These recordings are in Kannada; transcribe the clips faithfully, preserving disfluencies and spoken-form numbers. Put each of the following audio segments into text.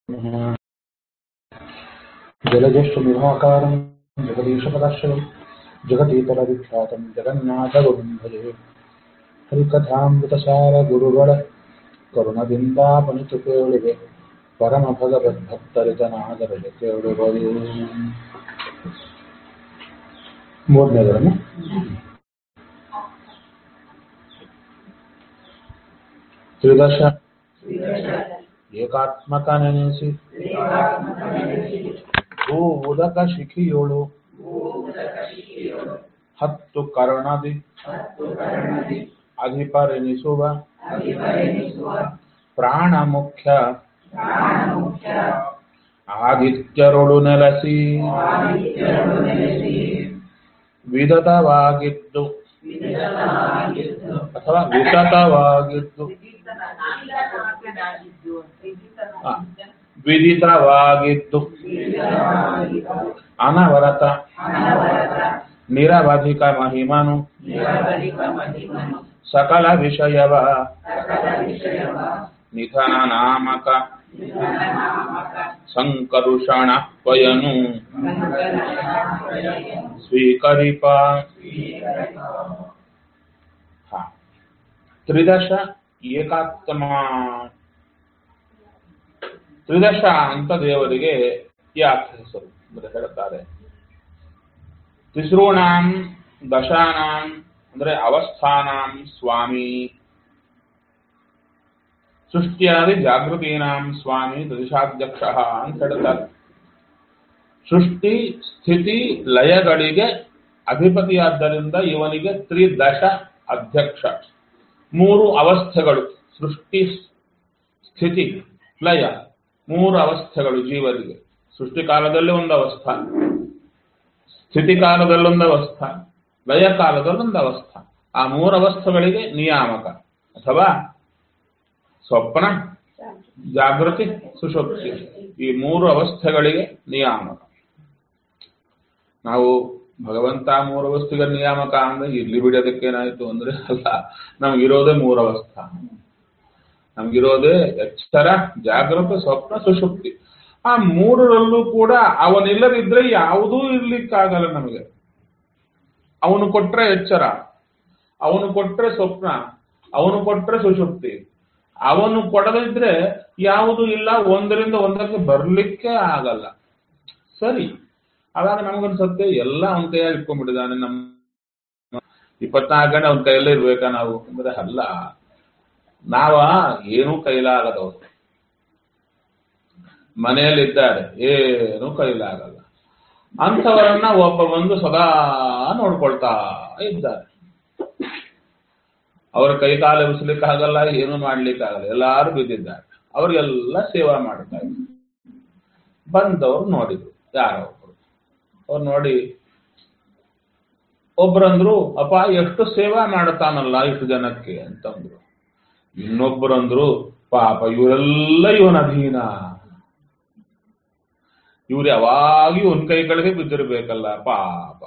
जलज्येष्ठनिर्वाकारं जगदीशपदाश्रयं जगतीतरविख्यातं जगन्नाथगुरुं भजे हरिकथामृतसार गुरुಗಳ ಕರುಣದಿಂದಾಪನಿತು ಕೇಳುವೆ ಪರಮ ಭಗವದ್ಭಕ್ತರಿತನಾದರದೆ ಕೇಳುವುದು. ಮೂರನೇದರನ್ನು ತ್ರಿದಶ ಏಕಾತ್ಮಕ ನೆನೆಸಿ ಭೂ ಉದಕ ಶಿಖಿಯೋಳು ಹತ್ತು ಕರ್ಣದಿ ಅಧಿಪರೆನಿಸುವ ಪ್ರಾಣ ಮುಖ್ಯ ಆದಿತ್ಯರೊಳು ನೆಲೆಸಿ ವಿದತವಾಗಿದ್ದು ಅಥವಾ ವಿತತವಾಗಿದ್ದು ವಿದಿತವಾಗಿದ್ದು ಅನವರತ ನಿರವಧಿಕ ಮಹಿಮನು ಸಕಲ ವಿಷಯವ ನಿಧನ ನಾಮಕ ಸಂಕರುಷಣ ಪಯನು ಸ್ವೀಕರಿಪ. ತ್ರಿದಶ ಏಕಾತ್ಮ ತ್ರಿದಶ ಅಂತ ದೇವರಿಗೆ ಯಾಕೆ ಹೆಸರು ಅಂದ್ರೆ ಹೇಳ್ತಾರೆ. ತಿಸ್ರೂಣಾಂ ದಶಾನಾಂ ಅಂದ್ರೆ ಅವಸ್ಥಾನಾಂ ಸ್ವಾಮಿ, ಸೃಷ್ಟಿಯಾದಿ ಜಾಗೃತೀನಾಂ ಸ್ವಾಮಿ ದಶಾಧ್ಯಕ್ಷ ಅಂತ ಹೇಳ್ತಾರೆ. ಸೃಷ್ಟಿ ಸ್ಥಿತಿ ಲಯಗಳಿಗೆ ಅಧಿಪತಿಯಾದ್ದರಿಂದ ಇವನಿಗೆ ತ್ರಿದಶ ಅಧ್ಯಕ್ಷ. ಮೂರು ಅವಸ್ಥೆಗಳು, ಸೃಷ್ಟಿ ಸ್ಥಿತಿ ಲಯ, ಮೂರು ಅವಸ್ಥೆಗಳು ಜೀವರಿಗೆ. ಸೃಷ್ಟಿ ಕಾಲದಲ್ಲಿ ಒಂದು ಅವಸ್ಥಾ, ಸ್ಥಿತಿ ಕಾಲದಲ್ಲೊಂದು ಅವಸ್ಥಾ, ಲಯ ಕಾಲದಲ್ಲೊಂದು ಅವಸ್ಥಾ. ಆ ಮೂರು ಅವಸ್ಥೆಗಳಿಗೆ ನಿಯಾಮಕ ಅಥವಾ ಸ್ವಪ್ನ ಜಾಗೃತಿ ಸುಷುಪ್ತಿ, ಈ ಮೂರು ಅವಸ್ಥೆಗಳಿಗೆ ನಿಯಾಮಕ. ನಾವು ಭಗವಂತ ಮೂರು ಅವಸ್ಥೆಗೆ ನಿಯಾಮಕ ಅಂದ್ರೆ ಇಲ್ಲಿ ಬಿಡೋದಕ್ಕೇನಾಯ್ತು ಅಂದ್ರೆ ಅಲ್ಲ, ನಮ್ಗಿರೋದೇ ಮೂರು ಅವಸ್ಥಾ. ನಮ್ಗಿರೋದೇ ಎಚ್ಚರ, ಜಾಗೃತ, ಸ್ವಪ್ನ, ಸುಷುಪ್ತಿ. ಆ ಮೂರರಲ್ಲೂ ಕೂಡ ಅವನಿಲ್ಲದಿದ್ರೆ ಯಾವುದೂ ಇರ್ಲಿಕ್ಕಾಗಲ್ಲ ನಮಗೆ. ಅವನು ಕೊಟ್ರೆ ಎಚ್ಚರ, ಅವನು ಕೊಟ್ರೆ ಸ್ವಪ್ನ, ಅವನು ಕೊಟ್ರೆ ಸುಷುಪ್ತಿ. ಅವನು ಕೊಡದಿದ್ರೆ ಯಾವುದೂ ಇಲ್ಲ, ಒಂದರಿಂದ ಒಂದಕ್ಕೆ ಬರ್ಲಿಕ್ಕೆ ಆಗಲ್ಲ. ಸರಿ, ಅವಾಗ ನಮಗನ್ಸತ್ತೆ ಎಲ್ಲ ಅವನ ಕೈಯಾಗಿ ಇಟ್ಕೊಂಡ್ಬಿಟ್ಟಿದ್ದಾನೆ, ನಮ್ಮ ಇಪ್ಪತ್ನಾಲ್ಕು ಗಂಟೆ ಅವನ ಕೈಯಲ್ಲೇ ಇರ್ಬೇಕಾ ನಾವು ಅಂದ್ರೆ ಅಲ್ಲ. ನಾವ ಏನೂ ಕೈಲಾಗದವರು, ಮನೆಯಲ್ಲಿದ್ದಾರೆ ಏನೂ ಕೈಲಾಗಲ್ಲ. ಅಂಥವರನ್ನ ಒಬ್ಬ ಬಂದು ಸದಾ ನೋಡ್ಕೊಳ್ತಾ ಇದ್ದಾರೆ. ಅವ್ರ ಕೈ ಕಾಲು ಎಬ್ಸ್ಲಿಕ್ಕೆ ಆಗಲ್ಲ, ಏನು ಮಾಡ್ಲಿಕ್ಕೆ ಆಗಲ್ಲ, ಎಲ್ಲಾರು ಬಿದ್ದಿದ್ದಾರೆ. ಅವ್ರಿಗೆಲ್ಲ ಸೇವಾ ಮಾಡ್ತಾ ಇದ್ರು. ಬಂದವ್ರು ನೋಡಿದ್ರು, ಯಾರೋ ಒಬ್ರು. ಅವ್ರು ನೋಡಿ ಒಬ್ರಂದ್ರು, ಅಪ್ಪ ಎಷ್ಟು ಸೇವಾ ಮಾಡ್ತಾನಲ್ಲ ಇಷ್ಟು ಜನಕ್ಕೆ ಅಂತಂದ್ರು. ಇನ್ನೊಬ್ಬರಂದ್ರು, ಪಾಪ ಇವರೆಲ್ಲ ಇವನ ಅಧೀನ, ಇವ್ರು ಯಾವಾಗ ಇವನ್ ಕೈ ಕೆಳಗೆ ಬಿದ್ದಿರ್ಬೇಕಲ್ಲ ಪಾಪ.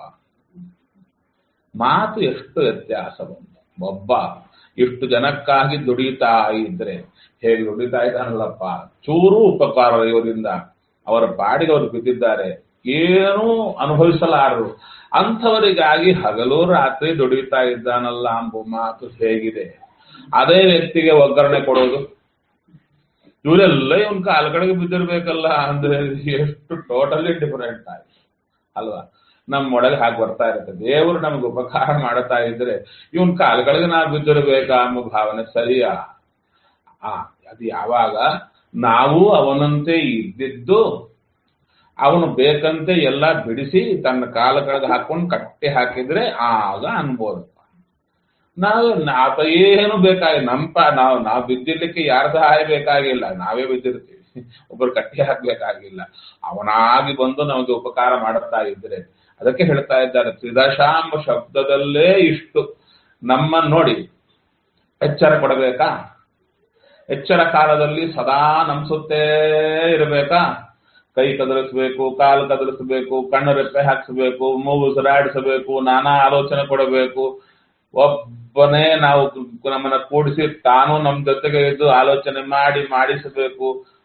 ಮಾತು ಎಷ್ಟು ವ್ಯತ್ಯಾಸ ಬಂತು. ಒಬ್ಬ ಇಷ್ಟು ಜನಕ್ಕಾಗಿ ದುಡಿತಾ ಇದ್ರೆ ಹೇಗೆ ದುಡಿತಾ ಇದ್ದಾನಲ್ಲಪ್ಪ, ಚೂರು ಉಪಕಾರ ಇವರಿಂದ. ಅವರ ಪಾಡಿಗೆ ಅವರು ಬಿದ್ದಿದ್ದಾರೆ, ಏನೂ ಅನುಭವಿಸಲಾರರು. ಅಂಥವರಿಗಾಗಿ ಹಗಲು ರಾತ್ರಿ ದುಡಿತಾ ಇದ್ದಾನಲ್ಲ ಎಂಬ ಮಾತು ಹೇಗಿದೆ. ಅದೇ ವ್ಯಕ್ತಿಗೆ ಒಗ್ಗರಣೆ ಕೊಡೋದು, ಇವರೆಲ್ಲ ಇವನ್ ಕಾಲ ಕಡೆಗೆ ಬಿದ್ದಿರ್ಬೇಕಲ್ಲ ಅಂದ್ರೆ ಎಷ್ಟು ಟೋಟಲಿ ಡಿಫರೆಂಟ್ ಆಯ್ತು ಅಲ್ವಾ. ನಮ್ಮೊಳಗೆ ಹಾಗೆ ಬರ್ತಾ ಇರುತ್ತೆ. ದೇವರು ನಮ್ಗೆ ಉಪಕಾರ ಮಾಡ್ತಾ ಇದ್ರೆ ಇವನ್ ಕಾಲಗಳಿಗೆ ನಾವು ಬಿದ್ದಿರ್ಬೇಕಾ ಅನ್ನೋ ಭಾವನೆ ಸರಿಯಾ? ಆ ಅದು ಯಾವಾಗ ನಾವು ಅವನಂತೆ ಇದ್ದಿದ್ದು ಅವನು ಬೇಕಂತೆ ಎಲ್ಲ ಬಿಡಿಸಿ ತನ್ನ ಕಾಲ ಕೆಳಗೆ ಹಾಕೊಂಡು ಕಟ್ಟಿ ಹಾಕಿದ್ರೆ ಆಗ ಅನ್ಬೋದು. ನಾವು ಆತ ಏನು ಬೇಕಾಗಿಲ್ಲ, ನಂಪ ನಾವು ನಾವು ಬಿದ್ದಿರ್ಲಿಕ್ಕೆ ಯಾರ ಸಹಾಯ ಬೇಕಾಗಿಲ್ಲ, ನಾವೇ ಬಿದ್ದಿರ್ತೀವಿ, ಒಬ್ಬರು ಕಟ್ಟಿ ಹಾಕ್ಬೇಕಾಗಿಲ್ಲ. ಅವನಾಗಿ ಬಂದು ನಮಗೆ ಉಪಕಾರ ಮಾಡುತ್ತಾ ಇದ್ರೆ ಅದಕ್ಕೆ ಹೇಳ್ತಾ ಇದ್ದಾರೆ. ತ್ರಿದಶಾಂಬ ಶಬ್ದದಲ್ಲೇ ಇಷ್ಟು ನಮ್ಮ ನೋಡಿ ಎಚ್ಚರ ಕೊಡಬೇಕಾ? ಎಚ್ಚರ ಕಾಲದಲ್ಲಿ ಸದಾ ನಮ್ಸುತ್ತೇ ಇರಬೇಕಾ? ಕೈ ಕದಲಿಸಬೇಕು, ಕಾಲು ಕದಲಿಸಬೇಕು, ಕಣ್ಣು ರೆಪ್ಪೆ ಹಾಕಿಸಬೇಕು, ಮೂಗು ಸುರಾಡಿಸಬೇಕು, ನಾನಾ ಆಲೋಚನೆ ಕೊಡಬೇಕು. ಒಬ್ಬನೇ ನಾವು ನಮ್ಮನ್ನ ಕೂಡಿಸಿ ತಾನು ನಮ್ಮ ಜೊತೆಗೆ ಇದ್ದು ಆಲೋಚನೆ ಮಾಡಿ ಮಾಡಿಸಬೇಕು.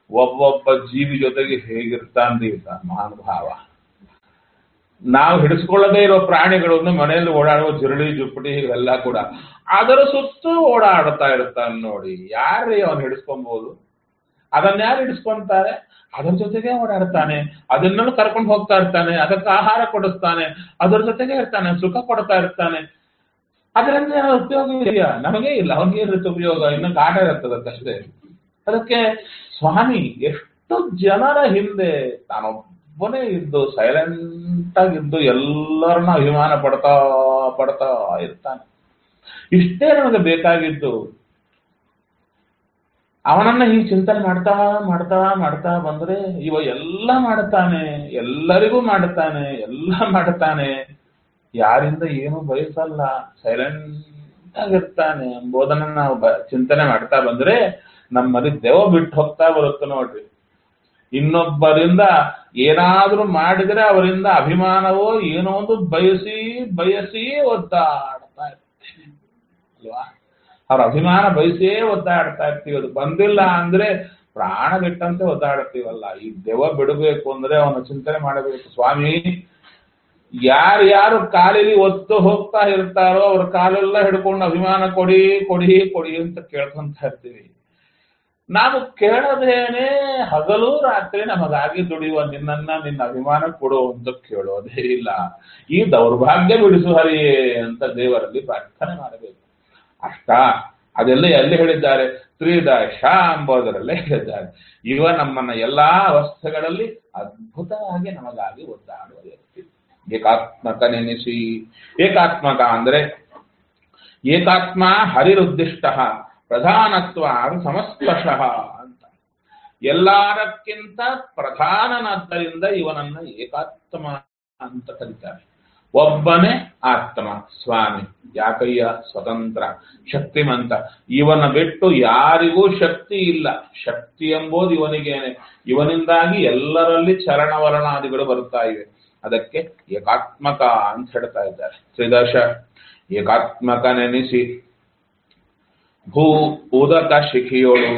ಒಬ್ಬೊಬ್ಬ ಜೀವಿ ಜೊತೆಗೆ ಹೇಗಿರ್ತಾನ್ರಿ ಮಹಾನುಭಾವ. ನಾವು ಹಿಡಿಸ್ಕೊಳ್ಳದೇ ಇರೋ ಪ್ರಾಣಿಗಳನ್ನು ಮನೆಯಲ್ಲಿ ಓಡಾಡುವ ಜಿರಳಿ ಜುಪ್ಪಡಿ ಇವೆಲ್ಲ ಕೂಡ ಅದರ ಸುತ್ತು ಓಡಾಡ್ತಾ ಇರ್ತಾನೆ ನೋಡಿ. ಯಾರೇ ಅವನು ಹಿಡಿಸ್ಕೊಬಹುದು? ಅದನ್ನ ಯಾರು ಹಿಡಿಸ್ಕೊಂತಾರೆ? ಅದರ ಜೊತೆಗೆ ಓಡಾಡ್ತಾನೆ, ಅದನ್ನೆಲ್ಲ ಕರ್ಕೊಂಡು ಹೋಗ್ತಾ ಇರ್ತಾನೆ, ಅದಕ್ಕೆ ಆಹಾರ ಕೊಡಿಸ್ತಾನೆ, ಅದರ ಜೊತೆಗೆ ಇರ್ತಾನೆ, ಸುಖ ಕೊಡ್ತಾ ಇರ್ತಾನೆ. ಅದರಿಂದ ಏನೋ ಉಪಯೋಗ ಇದೆಯಾ? ನಮಗೆ ಇಲ್ಲ. ಅವನಿಗೆ ಇರುತ್ತೆ ಉಪಯೋಗ, ಇನ್ನು ಕಾಟ ಇರ್ತದಕ್ಕಷ್ಟೇ. ಅದಕ್ಕೆ ಸ್ವಾಮಿ ಎಷ್ಟು ಜನರ ಹಿಂದೆ ತಾನೊಬ್ಬನೇ ಇದ್ದು ಸೈಲೆಂಟ್ ಆಗಿದ್ದು ಎಲ್ಲರನ್ನ ಅಭಿಮಾನ ಪಡ್ತಾ ಪಡ್ತಾ ಇರ್ತಾನೆ. ಇಷ್ಟೇ ನಮಗೆ ಬೇಕಾಗಿದ್ದು. ಅವನನ್ನ ಹೀಗೆ ಚಿಂತನೆ ಮಾಡ್ತಾ ಮಾಡ್ತಾ ಮಾಡ್ತಾ ಬಂದ್ರೆ ಇವ ಎಲ್ಲ ಮಾಡ್ತಾನೆ, ಎಲ್ಲರಿಗೂ ಮಾಡ್ತಾನೆ, ಎಲ್ಲ ಮಾಡ್ತಾನೆ, ಯಾರಿಂದ ಏನು ಬಯಸಲ್ಲ, ಸೈಲೆಂಟ್ ಆಗಿರ್ತಾನೆ ಎಂಬುದನ್ನ ನಾವು ಚಿಂತನೆ ಮಾಡ್ತಾ ಬಂದ್ರೆ ನಮ್ಮಲ್ಲಿ ದೆವ್ವ ಬಿಟ್ಟು ಹೋಗ್ತಾ ಬರುತ್ತೆ ನೋಡ್ರಿ. ಇನ್ನೊಬ್ಬರಿಂದ ಏನಾದ್ರೂ ಮಾಡಿದ್ರೆ ಅವರಿಂದ ಅಭಿಮಾನವೋ ಏನೋ ಒಂದು ಬಯಸಿ ಬಯಸಿ ಒದ್ದಾಡ್ತಾ ಇರ್ತೇವೆ ಅಲ್ವಾ? ಅವ್ರ ಅಭಿಮಾನ ಬಯಸೇ ಒದ್ದಾಡ್ತಾ ಇರ್ತೀವಿ. ಅದು ಬಂದಿಲ್ಲ ಅಂದ್ರೆ ಪ್ರಾಣ ಬಿಟ್ಟಂತೆ ಒದ್ದಾಡ್ತೀವಲ್ಲ. ಈ ದೆವ್ವ ಬಿಡಬೇಕು ಅಂದ್ರೆ ಅವನ ಚಿಂತನೆ ಮಾಡಬೇಕು. ಸ್ವಾಮಿ, ಯಾರ್ಯಾರು ಕಾಲಿಗೆ ಒತ್ತು ಹೋಗ್ತಾ ಇರ್ತಾರೋ ಅವ್ರ ಕಾಲೆಲ್ಲ ಹಿಡ್ಕೊಂಡು ಅಭಿಮಾನ ಕೊಡಿ ಕೊಡಿ ಕೊಡಿ ಅಂತ ಕೇಳ್ಕೊಂತ ಇರ್ತೀವಿ. ನಾವು ಕೇಳೋದೇನೆ ಹಗಲು ರಾತ್ರಿ ನಮಗಾಗಿ ದುಡಿಯುವ ನಿನ್ನನ್ನ ನಿನ್ನ ಅಭಿಮಾನ ಕೊಡು ಅಂತ ಕೇಳೋದೇ ಇಲ್ಲ. ಈ ದೌರ್ಭಾಗ್ಯ ಬಿಡಿಸು ಹರಿಯೇ ಅಂತ ದೇವರಲ್ಲಿ ಪ್ರಾರ್ಥನೆ ಮಾಡಬೇಕು. ಅಷ್ಟ ಅದೆಲ್ಲ ಎಲ್ಲಿ ಹೇಳಿದ್ದಾರೆ? ತ್ರಿದಶ ಎಂಬುದರಲ್ಲೇ ಹೇಳಿದ್ದಾರೆ. ಇವ ನಮ್ಮನ್ನ ಎಲ್ಲಾ ಅವಸ್ಥೆಗಳಲ್ಲಿ ಅದ್ಭುತವಾಗಿ ನಮಗಾಗಿ ಒದ್ದಾಡುವ ವ್ಯಕ್ತಿ. ಏಕಾತ್ಮಕ ನೆನೆಸಿ. ಏಕಾತ್ಮಕ ಅಂದ್ರೆ ಏಕಾತ್ಮ ಹರಿರುದ್ದಿಷ್ಟ ಪ್ರಧಾನತ್ವ ಸಮಸ್ಪರ್ಶಃ ಅಂತ. ಎಲ್ಲರಕ್ಕಿಂತ ಪ್ರಧಾನನಾದ್ದರಿಂದ ಇವನನ್ನ ಏಕಾತ್ಮ ಅಂತ ಕರೀತಾರೆ. ಒಬ್ಬನೇ ಆತ್ಮ ಸ್ವಾಮಿ. ಯಾಕಯ್ಯ? ಸ್ವತಂತ್ರ, ಶಕ್ತಿಮಂತ. ಇವನ ಬಿಟ್ಟು ಯಾರಿಗೂ ಶಕ್ತಿ ಇಲ್ಲ. ಶಕ್ತಿ ಎಂಬುದು ಇವನಿಗೇನೆ. ಇವನಿಂದಾಗಿ ಎಲ್ಲರಲ್ಲಿ ಚರಣವರ್ಣಾದಿಗಳು ಬರ್ತಾ ಇವೆ. ಅದಕ್ಕೆ ಏಕಾತ್ಮಕ ಅಂತ ಹೇಳ್ತಾ ಇದ್ದಾರೆ. ತ್ರಿದಶ ಏಕಾತ್ಮಕ ನೆನೆಸಿ. ಭೂ ಉದಕ ಶಿಖಿಯೋಳು.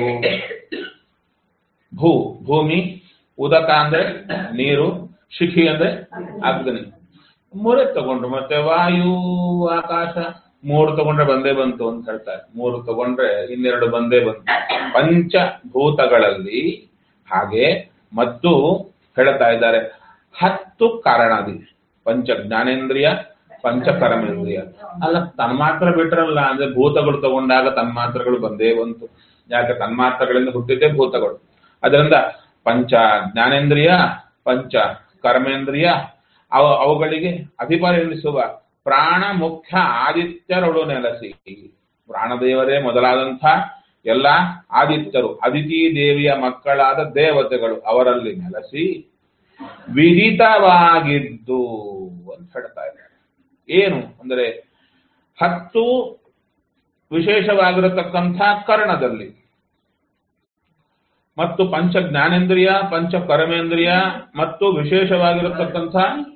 ಭೂ ಭೂಮಿ, ಉದಕ ಅಂದ್ರೆ ನೀರು, ಶಿಖಿ ಅಂದ್ರೆ ಅಗ್ನಿ. ಮೂರೇ ತಗೊಂಡ್ರು. ಮತ್ತೆ ವಾಯು, ಆಕಾಶ ಮೂರು ತಗೊಂಡ್ರೆ ಬಂದೇ ಬಂತು ಅಂತ ಹೇಳ್ತಾರೆ. ಮೂರು ತಗೊಂಡ್ರೆ ಇನ್ನೆರಡು ಬಂದೇ ಬಂತು. ಪಂಚಭೂತಗಳಲ್ಲಿ ಹಾಗೆ ಮತ್ತು ಹೇಳ್ತಾ ಇದ್ದಾರೆ ಹತ್ತು ಕಾರಣದಿ. ಪಂಚ ಜ್ಞಾನೇಂದ್ರಿಯ, ಪಂಚ ಕರ್ಮೇಂದ್ರಿಯ. ಅಲ್ಲ, ತನ್ಮಾತ್ರ ಬಿಟ್ರಲ್ಲ ಅಂದ್ರೆ ಭೂತಗಳು ತಗೊಂಡಾಗ ತನ್ಮಾತ್ರಗಳು ಬಂದೇ ಬಂತು. ಯಾಕೆ? ತನ್ಮಾತ್ರಗಳಿಂದ ಹುಟ್ಟಿದ್ದೇ ಭೂತಗಳು. ಅದರಿಂದ ಪಂಚ ಜ್ಞಾನೇಂದ್ರಿಯ, ಪಂಚ ಕರ್ಮೇಂದ್ರಿಯ, ಅವ ಅವುಗಳಿಗೆ ಅಧಿಪರಿಸುವ ಪ್ರಾಣ ಮುಖ್ಯ ಆದಿತ್ಯರೊಳು ನೆಲೆಸಿ. ಪ್ರಾಣದೇವರೇ ಮೊದಲಾದಂಥ ಎಲ್ಲ ಆದಿತ್ಯರು, ಅದಿತಿ ದೇವಿಯ ಮಕ್ಕಳಾದ ದೇವತೆಗಳು ಅವರಲ್ಲಿ ನೆಲೆಸಿ ವಿದಿತವಾಗಿದ್ದು ಅಂತ ಹೇಳ್ತಾ ಇದ್ದಾರೆ. ಏನು ಅಂದರೆ ಹತ್ತು ವಿಶೇಷವಾಗಿರತಕ್ಕಂಥ ಕರ್ಣದಲ್ಲಿ ಮತ್ತು ಪಂಚ ಜ್ಞಾನೇಂದ್ರಿಯ, ಪಂಚ ಕರ್ಮೇಂದ್ರಿಯ ಮತ್ತು ವಿಶೇಷವಾಗಿರತಕ್ಕಂಥ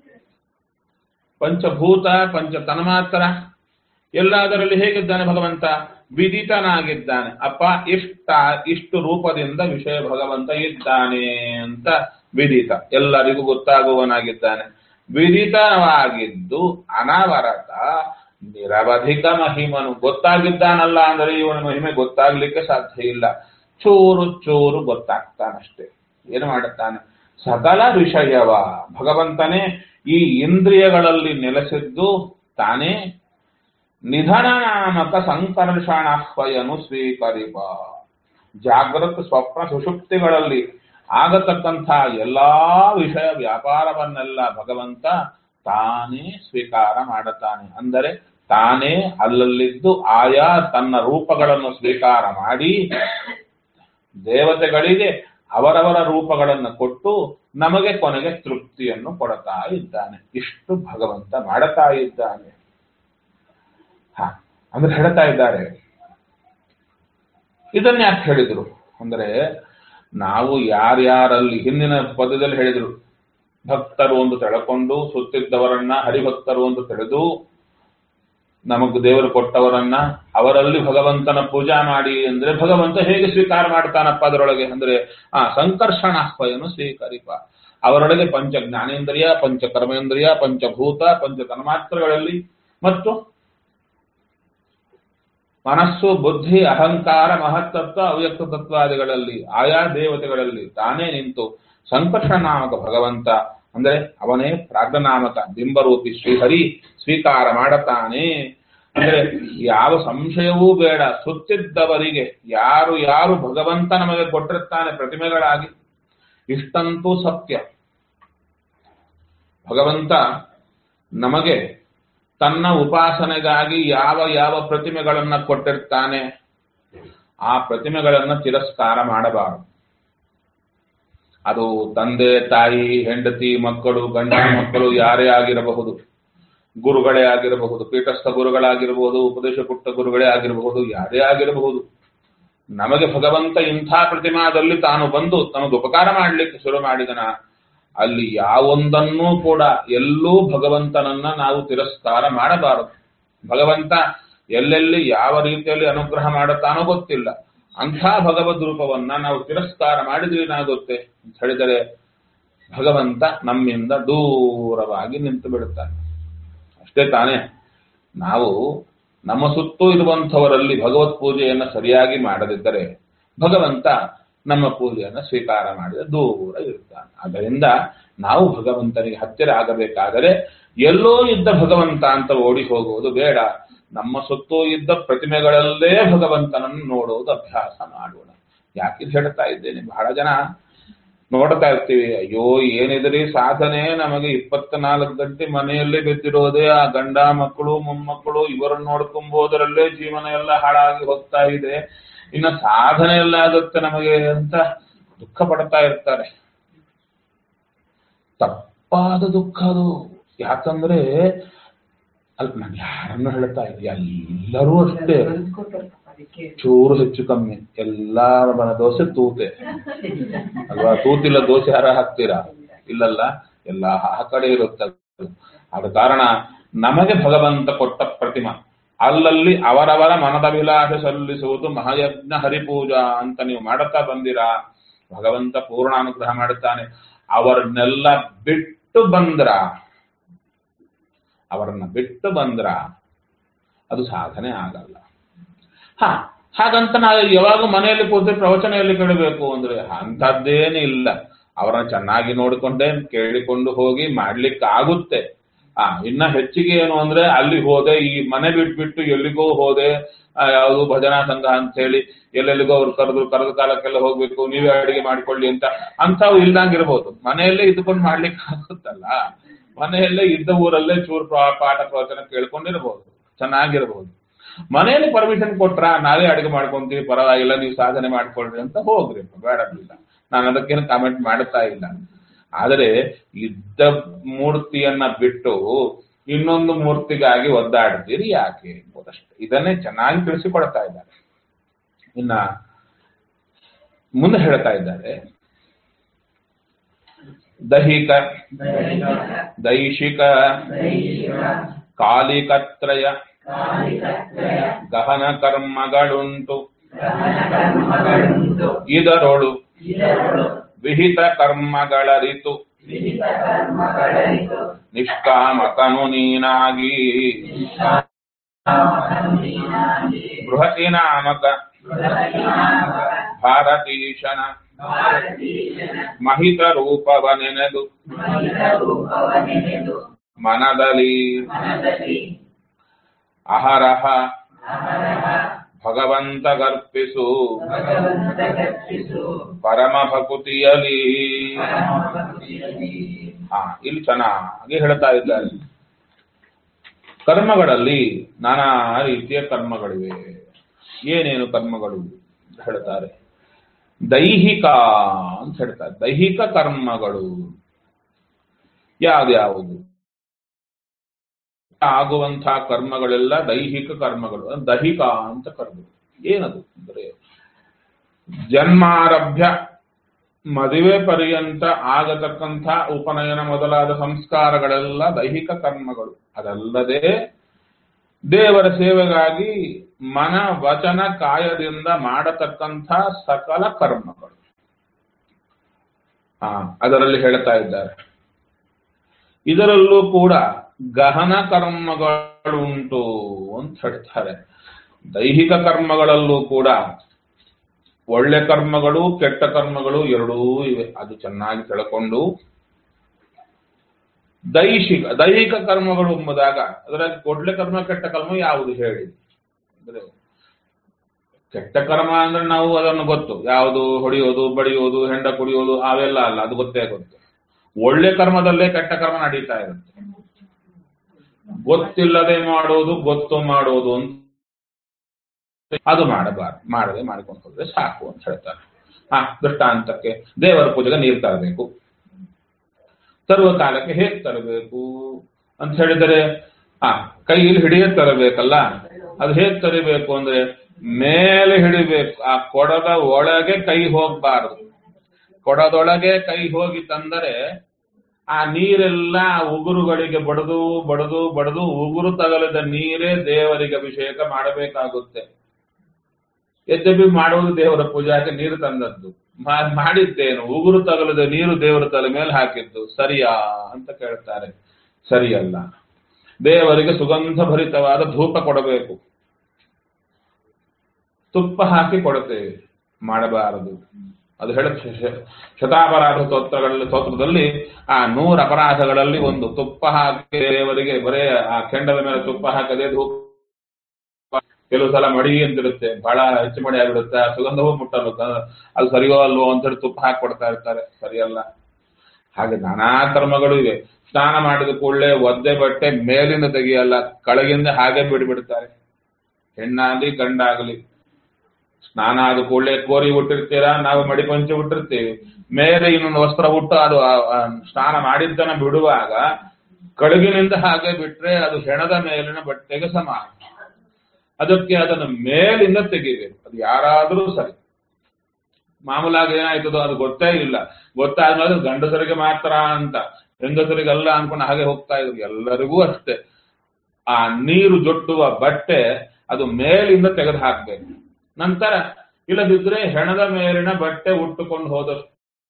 ಪಂಚಭೂತ, ಪಂಚ ತನ್ಮಾತ್ರ ಎಲ್ಲದರಲ್ಲಿ ಹೇಗಿದ್ದಾನೆ ಭಗವಂತ? ವಿದಿತನಾಗಿದ್ದಾನೆ. ಅಪ್ಪ ಇಷ್ಟ ಇಷ್ಟು ರೂಪದಿಂದ ವಿಷಯ ಭಗವಂತ ಇದ್ದಾನೆ ಅಂತ ವಿದಿತ, ಎಲ್ಲರಿಗೂ ಗೊತ್ತಾಗುವನಾಗಿದ್ದಾನೆ. ವಿದಿತವಾಗಿದ್ದು ಅನವರತ ನಿರವಧಿಕ ಮಹಿಮನು. ಗೊತ್ತಾಗಿದ್ದಾನಲ್ಲ ಅಂದರೆ ಇವನ ಮಹಿಮೆ ಗೊತ್ತಾಗ್ಲಿಕ್ಕೆ ಸಾಧ್ಯ ಇಲ್ಲ. ಚೂರು ಚೂರು ಗೊತ್ತಾಗ್ತಾನಷ್ಟೇ. ಏನು ಮಾಡುತ್ತಾನೆ? ಸಕಲ ವಿಷಯವ ಭಗವಂತನೇ ಈ ಇಂದ್ರಿಯಗಳಲ್ಲಿ ನೆಲೆಸಿದ್ದು ತಾನೇ ನಿಧನ ನಾಮಕ ಸಂಕರ್ಷಣಾಹ್ವಯನು ಸ್ವೀಕರಿಪ. ಜಾಗೃತ ಸ್ವಪ್ನ ಸುಷುಪ್ತಿಗಳಲ್ಲಿ ಆಗತಕ್ಕಂಥ ಎಲ್ಲಾ ವಿಷಯ ವ್ಯಾಪಾರವನ್ನೆಲ್ಲ ಭಗವಂತ ತಾನೇ ಸ್ವೀಕಾರ ಮಾಡುತ್ತಾನೆ. ಅಂದರೆ ತಾನೇ ಅಲ್ಲಲ್ಲಿದ್ದು ಆಯಾ ತನ್ನ ರೂಪಗಳನ್ನು ಸ್ವೀಕಾರ ಮಾಡಿ ದೇವತೆಗಳಿಗೆ ಅವರವರ ರೂಪಗಳನ್ನು ಕೊಟ್ಟು ನಮಗೆ ಕೊನೆಗೆ ತೃಪ್ತಿಯನ್ನು ಕೊಡ್ತಾ ಇದ್ದಾನೆ. ಇಷ್ಟು ಭಗವಂತ ಮಾಡುತ್ತಾ ಇದ್ದಾನೆ. ಹ ಅಂದ್ರೆ ಹೇಳ್ತಾ ಇದ್ದಾರೆ. ಇದನ್ನ ಯಾಕೆ ಹೇಳಿದ್ರು ಅಂದ್ರೆ, ನಾವು ಯಾರ್ಯಾರಲ್ಲಿ ಹಿಂದಿನ ಪದದಲ್ಲಿ ಹೇಳಿದ್ರು, ಭಕ್ತರು ಒಂದು ತೆಳಕೊಂಡು ಸುತ್ತಿದ್ದವರನ್ನ ಹರಿಭಕ್ತರು ಒಂದು ತಿಳಿದು ನಮಗ್ ದೇವರು ಕೊಟ್ಟವರನ್ನ ಅವರಲ್ಲಿ ಭಗವಂತನ ಪೂಜಾ ಮಾಡಿ ಅಂದ್ರೆ ಭಗವಂತ ಹೇಗೆ ಸ್ವೀಕಾರ ಮಾಡ್ತಾನಪ್ಪ ಅದರೊಳಗೆ ಅಂದ್ರೆ ಆ ಸಂಕರ್ಷಣಾಹ್ವಯನ್ನು ಸ್ವೀಕರಿಪ. ಅವರೊಳಗೆ ಪಂಚ ಜ್ಞಾನೇಂದ್ರಿಯ, ಪಂಚ ಕರ್ಮೇಂದ್ರಿಯ, ಪಂಚಭೂತ, ಪಂಚ ತನ್ಮಾತ್ರಗಳಲ್ಲಿ ಮತ್ತು ಮನಸ್ಸು, ಬುದ್ಧಿ, ಅಹಂಕಾರ, ಮಹತ್ತತ್ವ, ಅವ್ಯಕ್ತ ತತ್ವಾದಿಗಳಲ್ಲಿ ಆಯಾ ದೇವತೆಗಳಲ್ಲಿ ತಾನೇ ನಿಂತು ಸಂಕರ್ಷಣ ನಾಮಕ ಭಗವಂತ ಅಂದ್ರೆ ಅವನೇ ಪ್ರಾಜ್ಞನಾಮಕ ಬಿಂಬರೂಪಿ ಶ್ರೀಹರಿ ಸ್ವೀಕಾರ ಮಾಡತಾನೆ. ಅಂದ್ರೆ ಯಾವ ಸಂಶಯವೂ ಬೇಡ. ಸುತ್ತಿದ್ದವರಿಗೆ ಯಾರು ಯಾರು ಭಗವಂತ ನಮಗೆ ಕೊಟ್ಟಿರ್ತಾನೆ ಪ್ರತಿಮೆಗಳಾಗಿ, ಇಷ್ಟಂತೂ ಸತ್ಯ. ಭಗವಂತ ನಮಗೆ ತನ್ನ ಉಪಾಸನೆಗಾಗಿ ಯಾವ ಯಾವ ಪ್ರತಿಮೆಗಳನ್ನ ಕೊಟ್ಟಿರ್ತಾನೆ ಆ ಪ್ರತಿಮೆಗಳನ್ನ ತಿರಸ್ಕಾರ ಮಾಡಬಾರದು. ಅದು ತಂದೆ, ತಾಯಿ, ಹೆಂಡತಿ, ಮಕ್ಕಳು, ಗಂಡ ಮಕ್ಕಳು ಯಾರೇ ಆಗಿರಬಹುದು, ಗುರುಗಳೇ ಆಗಿರಬಹುದು, ಪೀಠಸ್ಥ ಗುರುಗಳಾಗಿರಬಹುದು, ಉಪದೇಶ ಕೊಟ್ಟ ಗುರುಗಳೇ ಆಗಿರಬಹುದು, ಯಾರೇ ಆಗಿರಬಹುದು. ನಮಗೆ ಭಗವಂತ ಇಂಥ ಪ್ರತಿಮಾದಲ್ಲಿ ತಾನು ಬಂದು ತನಗೆ ಉಪಕಾರ ಮಾಡಲಿಕ್ಕೆ ಶುರು ಮಾಡಿದನ, ಅಲ್ಲಿ ಯಾವೊಂದನ್ನೂ ಕೂಡ ಎಲ್ಲೂ ಭಗವಂತನನ್ನ ನಾವು ತಿರಸ್ಕಾರ ಮಾಡಬಾರದು. ಭಗವಂತ ಎಲ್ಲೆಲ್ಲಿ ಯಾವ ರೀತಿಯಲ್ಲಿ ಅನುಗ್ರಹ ಮಾಡುತ್ತಾನೋ ಗೊತ್ತಿಲ್ಲ. ಅಂಥ ಭಗವದ್ ರೂಪವನ್ನ ನಾವು ತಿರಸ್ಕಾರ ಮಾಡಿದ್ರೆ ಏನಾಗುತ್ತೆ ಅಂತ ಹೇಳಿದರೆ ಭಗವಂತ ನಮ್ಮಿಂದ ದೂರವಾಗಿ ನಿಂತು ಬಿಡುತ್ತಾನೆ. ಅಷ್ಟೇ ತಾನೇ. ನಾವು ನಮ್ಮ ಸುತ್ತೂ ಇರುವಂಥವರಲ್ಲಿ ಭಗವತ್ ಪೂಜೆಯನ್ನು ಸರಿಯಾಗಿ ಮಾಡದಿದ್ದರೆ ಭಗವಂತ ನಮ್ಮ ಪೂಜೆಯನ್ನು ಸ್ವೀಕಾರ ಮಾಡಿದ ದೂರ ಇರ್ತಾನೆ. ಆದ್ದರಿಂದ ನಾವು ಭಗವಂತನಿಗೆ ಹತ್ತಿರ ಆಗಬೇಕಾದರೆ ಎಲ್ಲೋ ಇದ್ದ ಭಗವಂತ ಅಂತ ಓಡಿ ಹೋಗುವುದು ಬೇಡ. ನಮ್ಮ ಸುತ್ತೂ ಇದ್ದ ಪ್ರತಿಮೆಗಳಲ್ಲೇ ಭಗವಂತನನ್ನು ನೋಡುವುದು ಅಭ್ಯಾಸ ಮಾಡೋಣ. ಯಾಕೆ ಹೇಳ್ತಾ ಇದ್ದೇನೆ, ಬಹಳ ಜನ ನೋಡ್ತಾ ಇರ್ತೀವಿ, ಅಯ್ಯೋ ಏನಿದ್ರಿ ಸಾಧನೆ, ನಮಗೆ ಇಪ್ಪತ್ನಾಲ್ಕು ಗಂಟೆ ಮನೆಯಲ್ಲೇ ಬಿದ್ದಿರೋದೇ, ಆ ಗಂಡ ಮಕ್ಕಳು ಮೊಮ್ಮಕ್ಕಳು ಇವರನ್ನು ನೋಡ್ಕೊಂಬೋದರಲ್ಲೇ ಜೀವನ ಎಲ್ಲ ಹಾಳಾಗಿ ಹೋಗ್ತಾ ಇದೆ, ಇನ್ನು ಸಾಧನೆ ಎಲ್ಲ ಆಗುತ್ತೆ ನಮಗೆ ಅಂತ ದುಃಖ ಪಡ್ತಾ ಇರ್ತಾರೆ. ತಪ್ಪಾದ ದುಃಖ ಅದು. ಯಾಕಂದ್ರೆ ಅಲ್ಲಿ ನಾನು ಯಾರನ್ನು ಹೇಳ್ತಾ ಇದ್ದೆ, ಎಲ್ಲರೂ ಅಷ್ಟೇ ಚೂರು ಹೆಚ್ಚು ಕಮ್ಮಿ ಎಲ್ಲಾರ ಮನ ದೋಸೆ ತೂತೆ ಅಲ್ವಾ? ತೂತಿಲ್ಲ ದೋಸೆ ಯಾರ ಹಾಕ್ತೀರಾ? ಇಲ್ಲಲ್ಲ, ಎಲ್ಲ ಆ ಕಡೆ ಇರುತ್ತೆ. ಆದ ಕಾರಣ ನಮಗೆ ಭಗವಂತ ಕೊಟ್ಟ ಪ್ರತಿಮಾ ಅಲ್ಲಲ್ಲಿ ಅವರವರ ಮನದಭಿಲಾಷೆ ಸಲ್ಲಿಸುವುದು ಮಹಾಯಜ್ಞ ಹರಿಪೂಜಾ ಅಂತ ನೀವು ಮಾಡುತ್ತಾ ಬಂದಿರಾ, ಭಗವಂತ ಪೂರ್ಣ ಅನುಗ್ರಹ ಮಾಡುತ್ತಾನೆ. ಅವರನ್ನೆಲ್ಲ ಬಿಟ್ಟು ಬಂದ್ರ ಅವರನ್ನ ಬಿಟ್ಟು ಬಂದ್ರ ಅದು ಸಾಧನೆ ಆಗಲ್ಲ. ಹಾ ಹಾಗಂತ ನಾವು ಯಾವಾಗ ಮನೆಯಲ್ಲಿ ಕೂತು ಪ್ರವಚನೆಯಲ್ಲಿ ಕೇಳಬೇಕು ಅಂದ್ರೆ ಅಂಥದ್ದೇನಿಲ್ಲ. ಅವರನ್ನ ಚೆನ್ನಾಗಿ ನೋಡಿಕೊಂಡೆ ಕೇಳಿಕೊಂಡು ಹೋಗಿ ಮಾಡ್ಲಿಕ್ಕೆ ಆಗುತ್ತೆ. ಆ ಇನ್ನ ಹೆಚ್ಚಿಗೆ ಏನು ಅಂದ್ರೆ ಅಲ್ಲಿ ಹೋದೆ, ಈ ಮನೆ ಬಿಟ್ಬಿಟ್ಟು ಎಲ್ಲಿಗೋ ಹೋದೆ, ಯಾವುದು ಭಜನಾ ಸಂಘ ಅಂತ ಹೇಳಿ ಎಲ್ಲೆಲ್ಲಿಗೋ ಅವ್ರು ಕರೆದು ಕರೆದ ಕಾಲಕ್ಕೆಲ್ಲ ಹೋಗ್ಬೇಕು, ನೀವೇ ಅಡಿಗೆ ಮಾಡ್ಕೊಳ್ಳಿ ಅಂತ ಅಂಥವು ಇಲ್ದಂಗಿರ್ಬೋದು. ಮನೆಯಲ್ಲೇ ಇದ್ಕೊಂಡು ಮಾಡ್ಲಿಕ್ಕೆ ಆಗುತ್ತಲ್ಲ, ಮನೆಯಲ್ಲೇ ಇದ್ದ ಊರಲ್ಲೇ ಚೂರು ಪಾಠ ಪ್ರವಚನ ಕೇಳ್ಕೊಂಡಿರ್ಬೋದು, ಚೆನ್ನಾಗಿರ್ಬೋದು. ಮನೆಯಲ್ಲಿ ಪರ್ಮಿಷನ್ ಕೊಟ್ರ ನಾವೇ ಅಡಿಗೆ ಮಾಡ್ಕೊಂತೀವಿ, ಪರವಾಗಿಲ್ಲ, ನೀವು ಸಾಧನೆ ಮಾಡ್ಕೊಳ್ರಿ ಅಂತ ಹೋಗ್ರಿ, ಬೇಡದಿಲ್ಲ. ನಾನು ಅದಕ್ಕೇನು ಕಾಮೆಂಟ್ ಮಾಡ್ತಾ ಇಲ್ಲ. ಆದರೆ ಇದ್ದ ಮೂರ್ತಿಯನ್ನ ಬಿಟ್ಟು ಇನ್ನೊಂದು ಮೂರ್ತಿಗಾಗಿ ಒದ್ದಾಡ್ತೀರಿ ಯಾಕೆ ಎಂಬುದಷ್ಟೇ. ಇದನ್ನೇ ಚೆನ್ನಾಗಿ ತಿಳಿಸಿಕೊಡ್ತಾ ಇದ್ದಾರೆ. ಇನ್ನ ಮುಂದೆ ಹೇಳ್ತಾ ಇದ್ದಾರೆ, ದೈಹಿಕ ದೈಶಿಕ ಕಾಲಿಕತ್ರಯ ಗಹನ ಕರ್ಮಗಳುಂಟು, ಇದರೊಳು ವಿಹಿತ ಕರ್ಮಗಳರಿತು ನಿಷ್ಕಾಮಕನು ನೀನಾಗಿ ಬೃಹತಿ ನಾಮಕ ಭಾರತೀಶನ ಮಹಿತ ರೂಪವ ನೆನೆದು ಮನದಲ್ಲಿ ಅಹರಹ ಭಗವಂತ ಗರ್ಪಿಸು ಪರಮ ಭಕುತಿಯಲಿ. ಹಾ ಇಲ್ಲಿ ಚೆನ್ನಾಗಿ ಹೇಳ್ತಾ ಇದ್ದಾರೆ. ಕರ್ಮಗಳಲ್ಲಿ ನಾನಾ ರೀತಿಯ ಕರ್ಮಗಳಿವೆ. ಏನೇನು ಕರ್ಮಗಳು ಹೇಳ್ತಾರೆ? ದೈಹಿಕ ಅಂತ ಹೇಳ್ತಾರೆ. ದೈಹಿಕ ಕರ್ಮಗಳು ಯಾವ್ದ್ಯಾವುದು? ಆಗುವಂತಹ ಕರ್ಮಗಳೆಲ್ಲ ದೈಹಿಕ ಕರ್ಮಗಳು. ದೈಹಿಕ ಅಂತ ಕರೆದು ಏನದು ಅಂದ್ರೆ ಜನ್ಮಾರಭ್ಯ ಮದುವೆ ಪರ್ಯಂತ ಆಗತಕ್ಕಂಥ ಉಪನಯನ ಮೊದಲಾದ ಸಂಸ್ಕಾರಗಳೆಲ್ಲ ದೈಹಿಕ ಕರ್ಮಗಳು. ಅದಲ್ಲದೆ ದೇವರ ಸೇವೆಗಾಗಿ ಮನ ವಚನ ಕಾಯದಿಂದ ಮಾಡತಕ್ಕಂಥ ಸಕಲ ಕರ್ಮಗಳು. ಹಾ ಅದರಲ್ಲಿ ಹೇಳ್ತಾ ಇದ್ದಾರೆ, ಇದರಲ್ಲೂ ಕೂಡ ಗಹನ ಕರ್ಮಗಳುಂಟು ಅಂತ ಹೇಳ್ತಾರೆ. ದೈಹಿಕ ಕರ್ಮಗಳಲ್ಲೂ ಕೂಡ ಒಳ್ಳೆ ಕರ್ಮಗಳು ಕೆಟ್ಟ ಕರ್ಮಗಳು ಎರಡೂ ಇವೆ. ಅದು ಚೆನ್ನಾಗಿ ತಿಳ್ಕೊಂಡು ದೈಹಿಕ ದೈಹಿಕ ಕರ್ಮಗಳು ಎಂಬುದಾಗ ಅದರಲ್ಲಿ ಒಳ್ಳೆ ಕರ್ಮ ಕೆಟ್ಟ ಕರ್ಮ ಯಾವುದು ಹೇಳಿ ಅಂದ್ರೆ, ಕೆಟ್ಟ ಕರ್ಮ ಅಂದ್ರೆ ನಾವು ಅದನ್ನು ಗೊತ್ತು, ಯಾವುದು ಹೊಡೆಯೋದು ಬಡಿಯೋದು ಹೆಂಡ ಕುಡಿಯೋದು ಅವೆಲ್ಲ ಅಲ್ಲ, ಅದು ಗೊತ್ತೇ ಗೊತ್ತು. ಒಳ್ಳೆ ಕರ್ಮದಲ್ಲೇ ಕೆಟ್ಟ ಕರ್ಮ ನಡೀತಾ ಇರುತ್ತೆ. ಗೊತ್ತಿಲ್ಲದೆ ಮಾಡೋದು ಗೊತ್ತು ಮಾಡೋದು ಅಂತ ಅದು ಮಾಡಬಾರ್ದು, ಮಾಡದೆ ಮಾಡಿಕೊಂಡು ಹೋದ್ರೆ ಸಾಕು ಅಂತ ಹೇಳ್ತಾರೆ. ಹಾ ದೃಷ್ಟಾಂತಕ್ಕೆ ದೇವರ ಪೂಜೆಗೆ ನೀರು ತರಬೇಕು, ತರುವ ಕಾಲಕ್ಕೆ ಹೇಗೆ ತರಬೇಕು ಅಂತ ಹೇಳಿದರೆ ಆ ಕೈಯಲ್ಲಿ ಹಿಡಿಯ ತರಬೇಕಲ್ಲ, ಅದು ಹೇಗೆ ತರಬೇಕು ಅಂದ್ರೆ ಮೇಲೆ ಹಿಡಿಬೇಕು. ಆ ಕೊಡದ ಒಳಗೆ ಕೈ ಹೋಗಬಾರದು. ಕೊಡದೊಳಗೆ ಕೈ ಹೋಗಿ ತಂದರೆ ಆ ನೀರೆಲ್ಲ ಉಗುರುಗಳಿಗೆ ಬಡದು ಬಡದು ಬಡದು ಉಗುರು ತಗಲಿದ ನೀರೇ ದೇವರಿಗೆ ಅಭಿಷೇಕ ಮಾಡಬೇಕಾಗುತ್ತೆ. ಯದ್ಯಪಿ ಮಾಡುವುದು ದೇವರ ಪೂಜಾಕ್ಕೆ ನೀರು ತಂದದ್ದು, ಮಾಡಿದ್ದೇನು ಉಗುರು ತಗಲಿದ ನೀರು ದೇವರ ತಲೆ ಮೇಲೆ ಹಾಕಿದ್ದು ಸರಿಯಾ ಅಂತ ಕೇಳ್ತಾರೆ. ಸರಿಯಲ್ಲ. ದೇವರಿಗೆ ಸುಗಂಧ ಭರಿತವಾದ ಧೂಪ ಕೊಡಬೇಕು, ತುಪ್ಪ ಹಾಕಿ ಕೊಡುತ್ತೇವೆ, ಮಾಡಬಾರದು. ಅದು ಹೇಳ ಶತಾಪರಾಧ ಸ್ತೋತ್ರಗಳಲ್ಲಿ ಸ್ತೋತ್ರದಲ್ಲಿ ಆ ನೂರ ಅಪರಾಧಗಳಲ್ಲಿ ಒಂದು ತುಪ್ಪ ಹಾಕಿ ದೇವರಿಗೆ ಬರೇ ಆ ಕೆಂಡದ ಮೇಲೆ ತುಪ್ಪ ಹಾಕದೆ ಧೂಪ. ಕೆಲವು ಸಲ ಮಡಿ ಅಂತಿರುತ್ತೆ, ಬಹಳ ಹೆಚ್ಚು ಮಡಿ ಆಗಿರುತ್ತೆ, ಆ ಸುಗಂಧವೂ ಮುಟ್ಟಲು ಅದು ಸರಿಯೋ ಅಲ್ವೋ ಅಂತೇಳಿ ತುಪ್ಪ ಹಾಕಿ ಕೊಡ್ತಾ ಇರ್ತಾರೆ. ಸರಿಯಲ್ಲ. ಹಾಗೆ ನಾನಾ ಕರ್ಮಗಳು ಇವೆ. ಸ್ನಾನ ಮಾಡಿದ ಕೂಡಲೇ ಒದ್ದೆ ಬಟ್ಟೆ ಮೇಲಿಂದ ತೆಗಿಯಲ್ಲ, ಕೆಳಗಿಂದ ಹಾಗೆ ಬಿಡ್ಬಿಡ್ತಾರೆ. ಹೆಣ್ಣಾಗಲಿ ಗಂಡಾಗಲಿ ಸ್ನಾನ ಆದ ಕೂಡಲೇ ಕೋರಿ ಹುಟ್ಟಿರ್ತೀರಾ, ನಾವು ಮಡಿ ಪಂಚಿ ಹುಟ್ಟಿರ್ತೀವಿ, ಮೇಲೆ ಇನ್ನೊಂದು ವಸ್ತ್ರ ಹುಟ್ಟು ಅದು ಸ್ನಾನ ಮಾಡಿದ್ದನ್ನ ಬಿಡುವಾಗ ಕಳಗಿನಿಂದ ಹಾಗೆ ಬಿಟ್ರೆ ಅದು ಹೆಣದ ಮೇಲಿನ ಬಟ್ಟೆಗೆ ಸಮಾನ. ಅದಕ್ಕೆ ಅದನ್ನು ಮೇಲಿಂದ ತೆಗಿಬೇಕು. ಅದು ಯಾರಾದರೂ ಸರಿ. ಮಾಮೂಲಾಗಿ ಏನಾಯ್ತದೋ ಅದು ಗೊತ್ತೇ ಇಲ್ಲ, ಗೊತ್ತಾದ್ಮೇಲೆ ಗಂಡಸರಿಗೆ ಮಾತ್ರ ಅಂತ, ಹೆಂಗಸರಿಗಲ್ಲ ಅನ್ಕೊಂಡು ಹಾಗೆ ಹೋಗ್ತಾ ಇದ್ರು. ಎಲ್ಲರಿಗೂ ಅಷ್ಟೇ. ಆ ನೀರು ಜೊಟ್ಟುವ ಬಟ್ಟೆ ಅದು ಮೇಲಿಂದ ತೆಗೆದು ಹಾಕ್ಬೇಕು. ನಂತರ ಇಲ್ಲದಿದ್ರೆ ಹೆಣದ ಮೇಲಿನ ಬಟ್ಟೆ ಉಟ್ಟುಕೊಂಡು ಹೋದಷ್ಟು.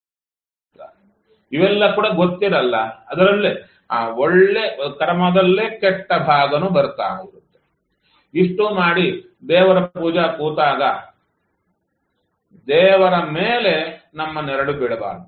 ಇವೆಲ್ಲ ಕೂಡ ಗೊತ್ತಿರಲ್ಲ. ಅದರಲ್ಲೇ ಆ ಒಳ್ಳೆ ಕರ್ಮದಲ್ಲೇ ಕೆಟ್ಟ ಭಾಗನು ಬರ್ತಾ ಇರುತ್ತೆ. ಇಷ್ಟು ಮಾಡಿ ದೇವರ ಪೂಜಾ ಕೂತಾಗ ದೇವರ ಮೇಲೆ ನಮ್ಮ ನೆರಳು ಬೀಳಬಾರದು.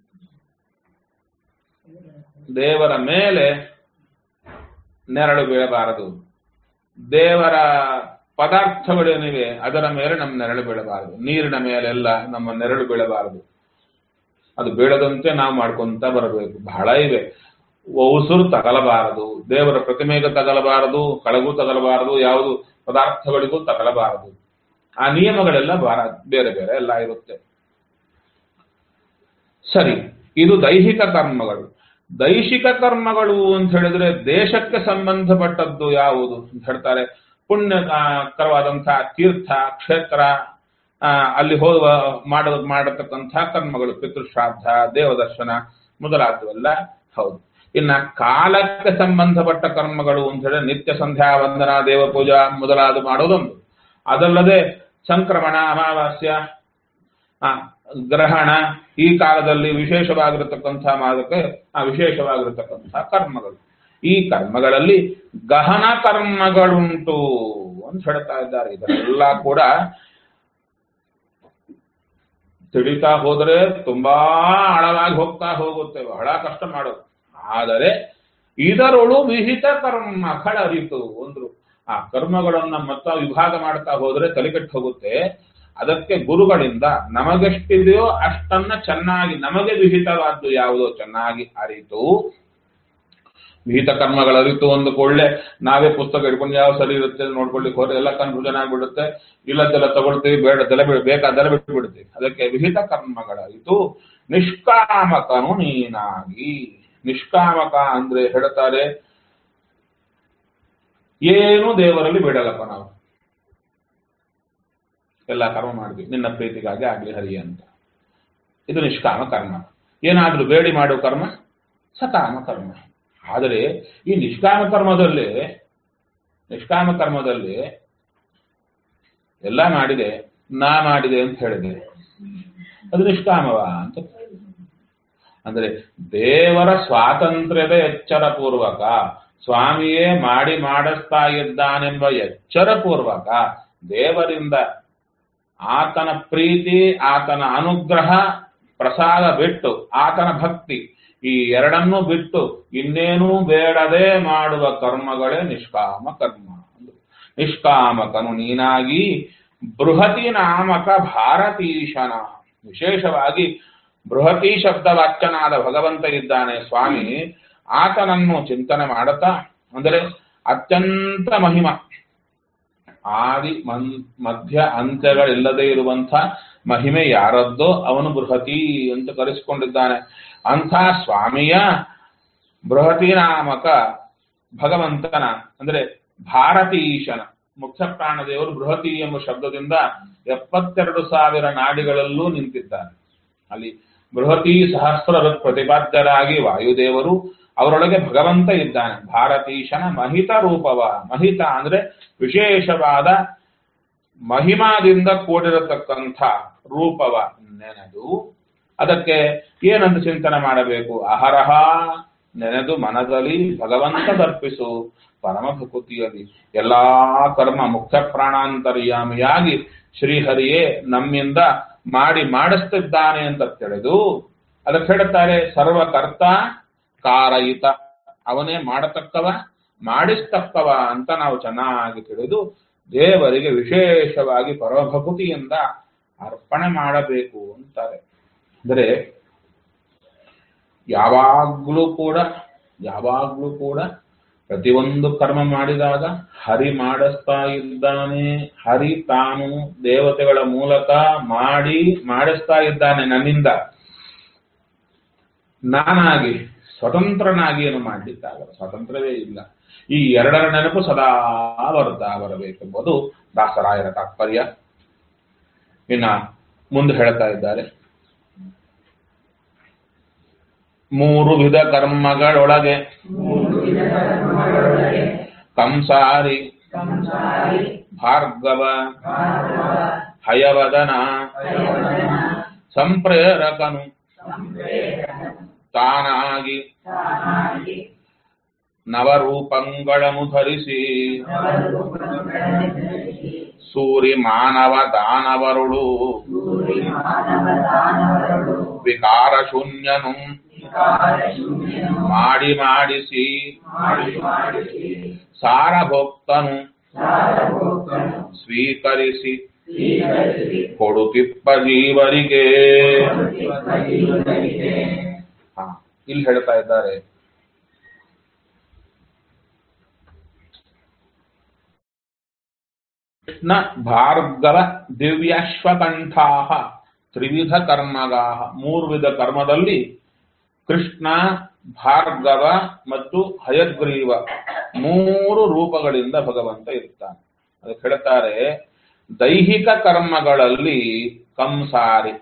ದೇವರ ಮೇಲೆ ನೆರಳು ಬೀಳಬಾರದು. ದೇವರ ಪದಾರ್ಥಗಳೇನಿವೆ ಅದರ ಮೇಲೆ ನಮ್ಮ ನೆರಳು ಬೀಳಬಾರದು. ನೀರಿನ ಮೇಲೆಲ್ಲ ನಮ್ಮ ನೆರಳು ಬೀಳಬಾರದು. ಅದು ಬೀಳದಂತೆ ನಾವು ಮಾಡ್ಕೊಂತ ಬರಬೇಕು. ಬಹಳ ಇವೆ. ಉಸುರು ತಗಲಬಾರದು, ದೇವರ ಪ್ರತಿಮೆಗೆ ತಗಲಬಾರದು, ಕಳಗೂ ತಗಲಬಾರದು, ಯಾವುದು ಪದಾರ್ಥಗಳಿಗೂ ತಗಲಬಾರದು. ಆ ನಿಯಮಗಳೆಲ್ಲ ಬಾರ ಬೇರೆ ಬೇರೆ ಎಲ್ಲ ಇರುತ್ತೆ. ಸರಿ, ಇದು ದೈಹಿಕ ಕರ್ಮಗಳು. ದೈಹಿಕ ಕರ್ಮಗಳು ಅಂತ ಹೇಳಿದ್ರೆ ದೇಶಕ್ಕೆ ಸಂಬಂಧಪಟ್ಟದ್ದು ಯಾವುದು ಅಂತ ಹೇಳ್ತಾರೆ. ಪುಣ್ಯಕರವಾದಂತಹ ತೀರ್ಥ ಕ್ಷೇತ್ರ, ಅಲ್ಲಿ ಹೋಗುವ ಮಾಡ ಮಾಡತಕ್ಕಂಥ ಕರ್ಮಗಳು, ಪಿತೃಶ್ರಾದ್ದ, ದೇವದರ್ಶನ ಮೊದಲಾದವೆಲ್ಲ ಹೌದು. ಇನ್ನ ಕಾಲಕ್ಕೆ ಸಂಬಂಧಪಟ್ಟ ಕರ್ಮಗಳು ಅಂತ ಹೇಳಿದ್ರೆ ನಿತ್ಯ ಸಂಧ್ಯಾ ವಂದನಾ, ದೇವ ಪೂಜಾ ಮೊದಲಾದ ಮಾಡೋದೊಂದು. ಅದಲ್ಲದೆ ಸಂಕ್ರಮಣ, ಅಮಾವಾಸ್ಯ, ಗ್ರಹಣ, ಈ ಕಾಲದಲ್ಲಿ ವಿಶೇಷವಾಗಿರತಕ್ಕಂಥ ಮಾದಕ್ಕೆ ಆ ವಿಶೇಷವಾಗಿರತಕ್ಕಂಥ ಕರ್ಮಗಳು. ಈ ಕರ್ಮಗಳಲ್ಲಿ ಗಹನ ಕರ್ಮಗಳುಂಟು ಅಂತ ಹೇಳ್ತಾ ಇದ್ದಾರೆ. ಇದೆಲ್ಲ ಕೂಡ ತಿಳಿತಾ ಹೋದರೆ ತುಂಬಾ ಆಳವಾಗಿ ಹೋಗ್ತಾ ಹೋಗುತ್ತೆ, ಬಹಳ ಕಷ್ಟ ಮಾಡೋದು. ಆದರೆ ಇದರೊಳು ವಿಹಿತ ಕರ್ಮಗಳರಿತು ಅಂದ್ರು. ಆ ಕರ್ಮಗಳನ್ನ ಮತ್ತ ವಿಭಾಗ ಮಾಡ್ತಾ ಹೋದ್ರೆ ತಲೆಕೆಟ್ಟು ಹೋಗುತ್ತೆ. ಅದಕ್ಕೆ ಗುರುಗಳಿಂದ ನಮಗೆಷ್ಟಿದೆಯೋ ಅಷ್ಟನ್ನ ಚೆನ್ನಾಗಿ, ನಮಗೆ ವಿಹಿತವಾದ್ದು ಯಾವುದೋ ಚೆನ್ನಾಗಿ ಅರಿತು, ವಿಹಿತ ಕರ್ಮಗಳು ಅರಿತು ಒಂದು ಕೊಳ್ಳೆ ನಾವೇ ಪುಸ್ತಕ ಇಟ್ಕೊಂಡು ಯಾವ ಸರಿ ಇರುತ್ತೆ ನೋಡ್ಕೊಳ್ಳಿಕ್ಕೆ ಹೋದ್ರೆ ಎಲ್ಲ ಕನ್ಫ್ಯೂಷನ್ ಆಗ್ಬಿಡುತ್ತೆ. ಇಲ್ಲದೆಲ್ಲ ತಗೊಳ್ತೀವಿ, ಬೇಡದೆಲ್ಲ ಬಿಡ ಬೇಕಾದೆಲ್ಲ ಬಿಟ್ಟು ಬಿಡ್ತೀವಿ. ಅದಕ್ಕೆ ವಿಹಿತ ಕರ್ಮಗಳರಿತು ನಿಷ್ಕಾಮಕನು ನೀನಾಗಿ. ನಿಷ್ಕಾಮಕ ಅಂದ್ರೆ ಹೇಳ್ತಾರೆ ಏನು ದೇವರಲ್ಲಿ ಬಿಡಲ್ಲಪ್ಪ, ನಾವು ಎಲ್ಲ ಕರ್ಮ ಮಾಡಿದ್ವಿ ನಿನ್ನ ಪ್ರೀತಿಗಾಗಿ ಆಗ್ಲಿ ಹರಿ ಅಂತ. ಇದು ನಿಷ್ಕಾಮ ಕರ್ಮ. ಏನಾದ್ರೂ ಬೇಡಿ ಮಾಡುವ ಕರ್ಮ ಸಕಾಮ ಕರ್ಮ. ಆದರೆ ಈ ನಿಷ್ಕಾಮ ಕರ್ಮದಲ್ಲಿ ನಿಷ್ಕಾಮ ಕರ್ಮದಲ್ಲಿ ಎಲ್ಲ ಮಾಡಿದೆ, ನಾ ಮಾಡಿದೆ ಅಂತ ಹೇಳಿದೆ, ಅದು ನಿಷ್ಕಾಮವ ಅಂತ. ಅಂದ್ರೆ ದೇವರ ಸ್ವಾತಂತ್ರ್ಯದ ಎಚ್ಚರ ಪೂರ್ವಕ ಸ್ವಾಮಿಯೇ ಮಾಡಿ ಮಾಡಿಸ್ತಾ ಇದ್ದಾನೆಂಬ ಎಚ್ಚರ ಪೂರ್ವಕ ದೇವರಿಂದ ಆತನ ಪ್ರೀತಿ, ಆತನ ಅನುಗ್ರಹ, ಪ್ರಸಾದ ಬಿಟ್ಟು ಆತನ ಭಕ್ತಿ ಈ ಎರಡನ್ನೂ ಬಿಟ್ಟು ಇನ್ನೇನೂ ಬೇಡದೆ ಮಾಡುವ ಕರ್ಮಗಳೇ ನಿಷ್ಕಾಮ ಕರ್ಮ. ನಿಷ್ಕಾಮಕನು ನೀನಾಗಿ ಬೃಹತಿ ನಾಮಕ ಭಾರತೀಶನ. ವಿಶೇಷವಾಗಿ ಬೃಹತಿ ಶಬ್ದವಾಚ್ಯನಾದ ಭಗವಂತ ಇದ್ದಾನೆ ಸ್ವಾಮಿ, ಆತನನ್ನು ಚಿಂತನೆ ಮಾಡುತ್ತಾ, ಅಂದರೆ ಅತ್ಯಂತ ಮಹಿಮ, ಆದಿ ಮನ್ ಮಧ್ಯ ಅಂತ್ಯಗಳಿಲ್ಲದೆ ಇರುವಂಥ ಮಹಿಮೆ ಯಾರದ್ದೋ ಅವನು ಬೃಹತಿ ಅಂತ ಕರೆಸಿಕೊಂಡಿದ್ದಾನೆ. ಅಂಥ ಸ್ವಾಮಿಯ ಬೃಹತಿ ನಾಮಕ ಭಗವಂತನ ಅಂದರೆ ಭಾರತೀಶನ ಮುಖ್ಯ ಪ್ರಾಣದೇವರು ಬೃಹತಿ ಎಂಬ ಶಬ್ದದಿಂದ ಎಪ್ಪತ್ತೆರಡು ಸಾವಿರ ನಾಡಿಗಳಲ್ಲೂ ನಿಂತಿದ್ದಾರೆ. ಅಲ್ಲಿ ಬೃಹತಿ ಸಹಸ್ರ ಪ್ರತಿಪಾದ್ಯರಾಗಿ ವಾಯುದೇವರು, ಅವರೊಳಗೆ ಭಗವಂತ ಇದ್ದಾನೆ. ಭಾರತೀಶನ ಮಹಿತ ರೂಪವ. ಮಹಿತ ಅಂದ್ರೆ ವಿಶೇಷವಾದ ಮಹಿಮಾದಿಂದ ಕೂಡಿರತಕ್ಕಂಥ ರೂಪವ ನೆನೆದು ಅದಕ್ಕೆ ಏನಂತ ಚಿಂತನೆ ಮಾಡಬೇಕು? ಅಹರಹ ನೆನೆದು ಮನದಲ್ಲಿ ಭಗವಂತ ತರ್ಪಿಸು ಪರಮ ಭಕುತಿಯಲ್ಲಿ. ಎಲ್ಲಾ ಕರ್ಮ ಮುಖ್ಯ ಪ್ರಾಣಾಂತರ್ಯಾಮಿಯಾಗಿ ಶ್ರೀಹರಿಯೇ ನಮ್ಮಿಂದ ಮಾಡಿ ಮಾಡಿಸ್ತಿದ್ದಾನೆ ಅಂತ ತಿಳಿದು ಅದಕ್ಕೆ ಹೇಳುತ್ತಾರೆ ಸರ್ವಕರ್ತ ಕಾರಯಿತ, ಅವನೇ ಮಾಡತಕ್ಕವ ಮಾಡಿಸ್ತಕ್ಕವ ಅಂತ ನಾವು ಚೆನ್ನಾಗಿ ತಿಳಿದು ದೇವರಿಗೆ ವಿಶೇಷವಾಗಿ ಪರಮಭಕುತಿಯಿಂದ ಅರ್ಪಣೆ ಮಾಡಬೇಕು ಅಂತಾರೆ. ಅಂದರೆ ಯಾವಾಗ್ಲೂ ಕೂಡ ಯಾವಾಗ್ಲೂ ಕೂಡ ಪ್ರತಿಯೊಂದು ಕರ್ಮ ಮಾಡಿದಾಗ ಹರಿ ಮಾಡಿಸ್ತಾ ಇದ್ದಾನೆ. ಹರಿ ತಾನು ದೇವತೆಗಳ ಮೂಲಕ ಮಾಡಿ ಮಾಡಿಸ್ತಾ ಇದ್ದಾನೆ ನನ್ನಿಂದ. ನಾನಾಗಿ ಸ್ವತಂತ್ರನಾಗಿ ಏನು ಮಾಡಲಿಕ್ಕಾಗಲ್ಲ, ಸ್ವತಂತ್ರವೇ ಇಲ್ಲ. ಈ ಎರಡರ ನೆನಪು ಸದಾ ಬರ್ತಾ ಬರಬೇಕೆಂಬುದು ದಾಸರಾಯರ ತಾತ್ಪರ್ಯ. ಇನ್ನ ಮುಂದೆ ಹೇಳ್ತಾ ಇದ್ದಾರೆ, ಮೂರು ವಿಧ ಕರ್ಮಗಳೊಳಗೆ ಕಂಸಾರಿ ಭಾರ್ಗವ ಹಯವದನ ಸಂಪ್ರೇರಕನು ತಾನಾಗಿ ನವರೂಪಂಗಳನ್ನು ಧರಿಸಿ ಸೂರಿ ಮಾನವ ದಾನವರುಳು ವಿಕಾರ ಶೂನ್ಯನು ಮಾಡಿ ಮಾಡಿಸಿ ಸಾರಭೋಕ್ತನು ಸ್ವೀಕರಿಸಿ ಕೊಡುತ್ತಿಪ್ಪ ಜೀವರಿಗೆ. ಹಾ, ಇಲ್ಲಿ ಹೇಳ್ತಾ ಇದ್ದಾರೆ, ಕೃಷ್ಣ ಭಾರ್ಗವ ದಿವ್ಯಾಶ್ವಕಂಠಾ ತ್ರಿವಿಧ ಕರ್ಮಗಾ. ಮೂರು ವಿಧ ಕರ್ಮದಲ್ಲಿ ಕೃಷ್ಣ, ಭಾರ್ಗವ ಮತ್ತು ಹಯಗ್ರೀವ ಮೂರು ರೂಪಗಳಿಂದ ಭಗವಂತ ಇರ್ತಾನೆ. ಅದಕ್ಕೆ ಹೇಳ್ತಾರೆ ದೈಹಿಕ ಕರ್ಮಗಳಲ್ಲಿ ಕಂಸಾರಿ.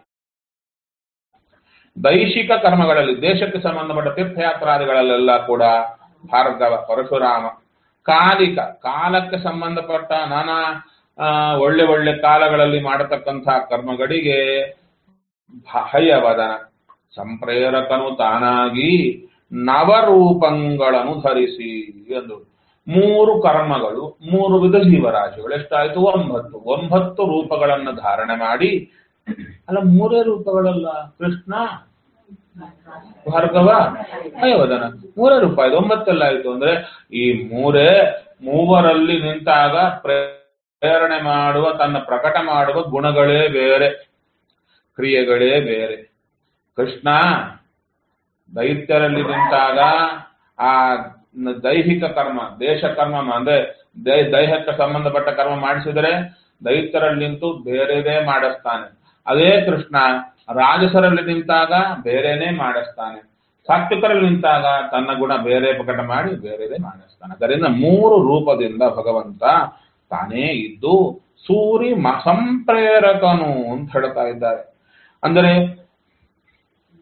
ದೈಹಿಕ ಕರ್ಮಗಳಲ್ಲಿ ದೇಶಕ್ಕೆ ಸಂಬಂಧಪಟ್ಟ ತೀರ್ಥಯಾತ್ರಾದಿಗಳಲ್ಲೆಲ್ಲ ಕೂಡ ಭಾರ್ಗವ ಪರಶುರಾಮ. ಕಾಲಿಕ ಕಾಲಕ್ಕೆ ಸಂಬಂಧಪಟ್ಟ ನಾನಾ ಒಳ್ಳೆ ಒಳ್ಳೆ ಕಾಲಗಳಲ್ಲಿ ಮಾಡತಕ್ಕಂಥ ಕರ್ಮಗಳಿಗೆ ಹಯವದನ. ಸಂಪ್ರೇರಕನು ತಾನಾಗಿ ನವರೂಪಗಳನ್ನು ಧರಿಸಿ ಎಂದು. ಮೂರು ಕರ್ಮಗಳು, ಮೂರು ವಿಧ ಜೀವರಾಶಿಗಳು ಎಷ್ಟಾಯ್ತು? ಒಂಬತ್ತು. ಒಂಬತ್ತು ರೂಪಗಳನ್ನು ಧಾರಣೆ ಮಾಡಿ, ಅಲ್ಲ ಮೂರೇ ರೂಪಗಳಲ್ಲ, ಕೃಷ್ಣ ಭಾರ್ಗವ ಹಯವದನ ಮೂರೇ ರೂಪ ಆಯ್ತು, ಒಂಬತ್ತೆಲ್ಲ ಆಯ್ತು. ಅಂದ್ರೆ ಈ ಮೂರೇ ಮೂವರಲ್ಲಿ ನಿಂತಾಗ ಪ್ರೇರಣೆ ಮಾಡುವ, ತನ್ನ ಪ್ರಕಟ ಮಾಡುವ ಗುಣಗಳೇ ಬೇರೆ, ಕ್ರಿಯೆಗಳೇ ಬೇರೆ. ಕೃಷ್ಣ ದೈತ್ಯರಲ್ಲಿ ನಿಂತಾಗ ಆ ದೈಹಿಕ ಕರ್ಮ, ದೇಶ ಕರ್ಮ ಅಂದ್ರೆ ದೈಹಕ್ಕೆ ಸಂಬಂಧಪಟ್ಟ ಕರ್ಮ ಮಾಡಿಸಿದರೆ ದೈತ್ಯರಲ್ಲಿ ನಿಂತು ಬೇರೆದೇ ಮಾಡಿಸ್ತಾನೆ. ಅದೇ ಕೃಷ್ಣ ರಾಜಸರಲ್ಲಿ ನಿಂತಾಗ ಬೇರೆನೇ ಮಾಡಿಸ್ತಾನೆ. ಸಾತ್ವಿಕರಲ್ಲಿ ನಿಂತಾಗ ತನ್ನ ಗುಣ ಬೇರೆ ಪ್ರಕಟ ಮಾಡಿ ಬೇರೆದೇ ಮಾಡಿಸ್ತಾನೆ. ಅದರಿಂದ ಮೂರು ರೂಪದಿಂದ ಭಗವಂತ ತಾನೇ ಇದ್ದು ಸೂರಿ ಸಂಪ್ರೇರಕನು ಅಂತ ಹೇಳ್ತಾ ಇದ್ದಾರೆ. ಅಂದರೆ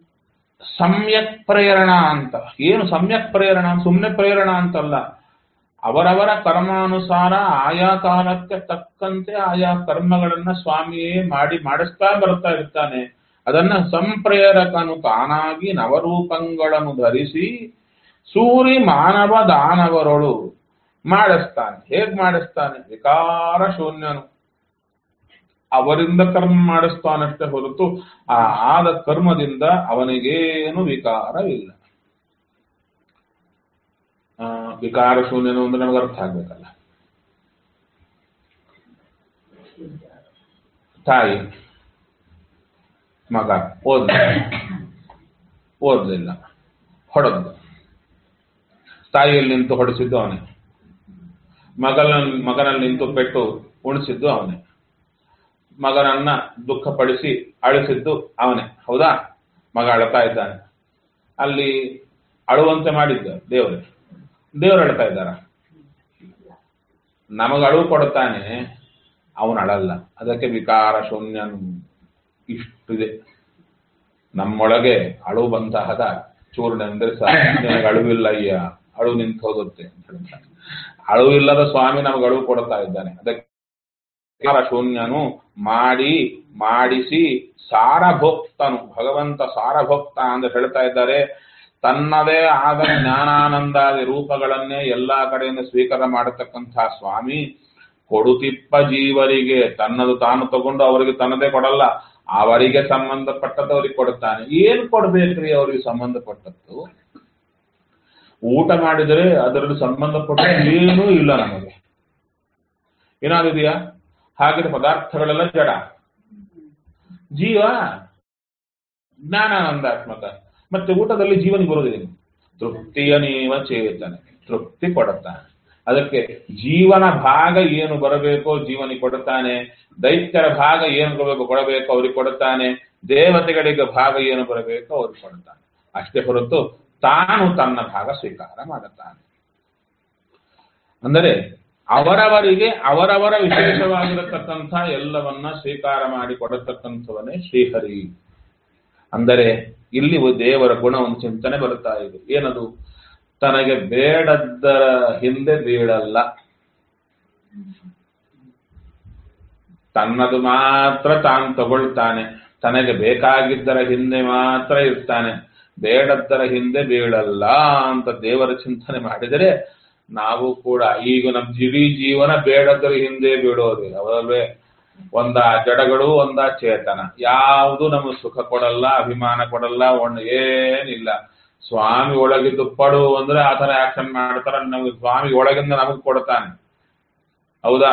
ಸಮ್ಯಕ್ ಪ್ರೇರಣ ಅಂತ. ಏನು ಸಮ್ಯಕ್ ಪ್ರೇರಣ? ಸುಮ್ಮನೆ ಪ್ರೇರಣ ಅಂತಲ್ಲ, ಅವರವರ ಕರ್ಮಾನುಸಾರ ಆಯಾ ಕಾಲಕ್ಕೆ ತಕ್ಕಂತೆ ಆಯಾ ಕರ್ಮಗಳನ್ನ ಸ್ವಾಮಿಯೇ ಮಾಡಿ ಮಾಡಿಸ್ತಾ ಬರ್ತಾ ಇರ್ತಾನೆ. ಅದನ್ನ ಸಂಪ್ರೇರಕನು ತಾನಾಗಿ ನವರೂಪಗಳನ್ನು ಧರಿಸಿ ಸೂರಿ ಮಾನವ ದಾನವರೊಳು ಮಾಡಿಸ್ತಾನೆ. ಹೇಗ್ ಮಾಡಿಸ್ತಾನೆ? ವಿಕಾರ ಶೂನ್ಯನು. ಅವರಿಂದ ಕರ್ಮ ಮಾಡಿಸ್ತಾನಷ್ಟೇ ಹೊರತು ಆ ಆದ ಕರ್ಮದಿಂದ ಅವನಿಗೇನು ವಿಕಾರವಿಲ್ಲ. ಆ ವಿಕಾರ ಶೂನ್ಯನು ಅಂದ್ರೆ ನಮಗೆ ಅರ್ಥ ಆಗ್ಬೇಕಲ್ಲ. ತಾಯಿ ಮಗ ಓದ್ ಓದ್ಲಿಲ್ಲ, ಹೊಡೆದ. ತಾಯಿಯಲ್ಲಿ ನಿಂತು ಹೊಡೆಸಿದ್ದು ಅವನೇ, ಮಗನ ಮಗನಲ್ಲಿ ನಿಂತು ಪೆಟ್ಟು ಉಣಿಸಿದ್ದು ಅವನೇ, ಮಗನನ್ನ ದುಃಖಪಡಿಸಿ ಅಳಿಸಿದ್ದು ಅವನೇ. ಹೌದಾ? ಮಗ ಅಳ್ತಾ ಇದ್ದಾನೆ, ಅಲ್ಲಿ ಅಳುವಂತೆ ಮಾಡಿದ್ದ ದೇವರೇ. ದೇವರು ಅಳ್ತಾ ಇದ್ದಾರ? ನಮಗ ಅಳು ಕೊಡ್ತಾನೆ, ಅವನು ಅಳಲ್ಲ. ಅದಕ್ಕೆ ವಿಕಾರ ಶೂನ್ಯನು. ಇಷ್ಟಿದೆ ನಮ್ಮೊಳಗೆ. ಅಳು ಬಂತಹದ ಚೂರ್ಣ ಅಂದ್ರೆ ನಿನಗೆ ಅಳುವಿಲ್ಲ ಅಯ್ಯ, ಅಳು ನಿಂತು ಹೋಗುತ್ತೆ ಅಂತ ಹೇಳ್ತಾನೆ. ಅಳುವಿಲ್ಲದ ಸ್ವಾಮಿ ನಮಗೆ ಅಳು ಕೊಡ್ತಾ ಇದ್ದಾನೆ. ಅದಕ್ಕೆ ವಿಕಾರ ಶೂನ್ಯನು ಮಾಡಿ ಮಾಡಿಸಿ ಸಾರಭೋಕ್ತನು. ಭಗವಂತ ಸಾರಭೋಕ್ತ ಅಂತ ಹೇಳ್ತಾ ಇದ್ದಾರೆ. ತನ್ನದೇ ಆದ ಜ್ಞಾನಾನಂದಾದಿ ರೂಪಗಳನ್ನೇ ಎಲ್ಲಾ ಕಡೆಯಿಂದ ಸ್ವೀಕಾರ ಮಾಡತಕ್ಕಂಥ ಸ್ವಾಮಿ ಕೊಡುತಿಪ್ಪ ಜೀವರಿಗೆ. ತನ್ನದು ತಾನು ತಗೊಂಡು ಅವರಿಗೆ ತನ್ನದೇ ಕೊಡಲ್ಲ, ಅವರಿಗೆ ಸಂಬಂಧಪಟ್ಟದ್ದು ಅವ್ರಿಗೆ ಕೊಡುತ್ತಾನೆ. ಏನ್ ಕೊಡ್ಬೇಕ್ರಿ ಅವರಿಗೆ ಸಂಬಂಧಪಟ್ಟದ್ದು? ಊಟ ಮಾಡಿದರೆ ಅದರಲ್ಲಿ ಸಂಬಂಧಪಟ್ಟ ಏನೂ ಇಲ್ಲ ನಮಗೆ. ಏನಾಗಿದೆಯಾ? ಹಾಗೆ ಪದಾರ್ಥಗಳೆಲ್ಲ ಜಡ. ಜೀವ ಜ್ಞಾನಾನಂದಾತ್ಮಕ. ಮತ್ತೆ ಊಟದಲ್ಲಿ ಜೀವನಿಗೆ ಬರುವುದೇನು? ತೃಪ್ತಿಯ ನೀವ ಚೇತನೆ, ತೃಪ್ತಿ ಕೊಡುತ್ತಾನೆ. ಅದಕ್ಕೆ ಜೀವನ ಭಾಗ ಏನು ಬರಬೇಕೋ ಜೀವನಿಗೆ ಕೊಡುತ್ತಾನೆ. ದೈತ್ಯರ ಭಾಗ ಏನು ಬರಬೇಕು ಕೊಡಬೇಕು ಅವ್ರಿಗೆ ಕೊಡುತ್ತಾನೆ. ದೇವತೆಗಳಿಗೆ ಭಾಗ ಏನು ಬರಬೇಕು ಅವ್ರಿಗೆ ಕೊಡುತ್ತಾನೆ. ಅಷ್ಟೇ ಹೊರತು ತಾನು ತನ್ನ ಭಾಗ ಸ್ವೀಕಾರ ಮಾಡುತ್ತಾನೆ. ಅಂದರೆ ಅವರವರಿಗೆ ಅವರವರ ವಿಶೇಷವಾಗಿರತಕ್ಕಂಥ ಎಲ್ಲವನ್ನ ಸ್ವೀಕಾರ ಮಾಡಿ ಕೊಡತಕ್ಕಂಥವನೇ ಶ್ರೀಹರಿ. ಅಂದರೆ ಇಲ್ಲಿ ದೇವರ ಗುಣ ಒಂದು ಚಿಂತನೆ ಬರುತ್ತಾ ಇದೆ. ಏನದು? ತನಗೆ ಬೇಡದ್ದರ ಹಿಂದೆ ಬೀಳಲ್ಲ. ತನ್ನದು ಮಾತ್ರ ತಾನು ತಗೊಳ್ತಾನೆ. ತನಗೆ ಬೇಕಾಗಿದ್ದರ ಹಿಂದೆ ಮಾತ್ರ ಇರ್ತಾನೆ, ಬೇಡದ್ದರ ಹಿಂದೆ ಬೀಳಲ್ಲ ಅಂತ ದೇವರ ಚಿಂತನೆ ಮಾಡಿದರೆ ನಾವು ಕೂಡ ಈಗ ನಮ್ಮ ಇಡೀ ಜೀವನ ಬೇಡದ್ದರ ಹಿಂದೆ ಬೀಳೋದಿಲ್ಲ. ಅವರಲ್ವೇ ಒಂದ ಜಡಗಳು ಒಂದ ಚೇತನ. ಯಾವುದು ನಮಗೆ ಸುಖ ಕೊಡಲ್ಲ, ಅಭಿಮಾನ ಕೊಡಲ್ಲ, ಒಣ ಏನಿಲ್ಲ. ಸ್ವಾಮಿ ಒಳಗಿದ್ದು ಪಡು ಅಂದ್ರೆ ಆತರ ಆಕ್ಷನ್ ಮಾಡ್ತಾರ. ನಮ್ಗೆ ಸ್ವಾಮಿ ಒಳಗಿಂದ ನಮಗ್ ಕೊಡ್ತಾನೆ. ಹೌದಾ?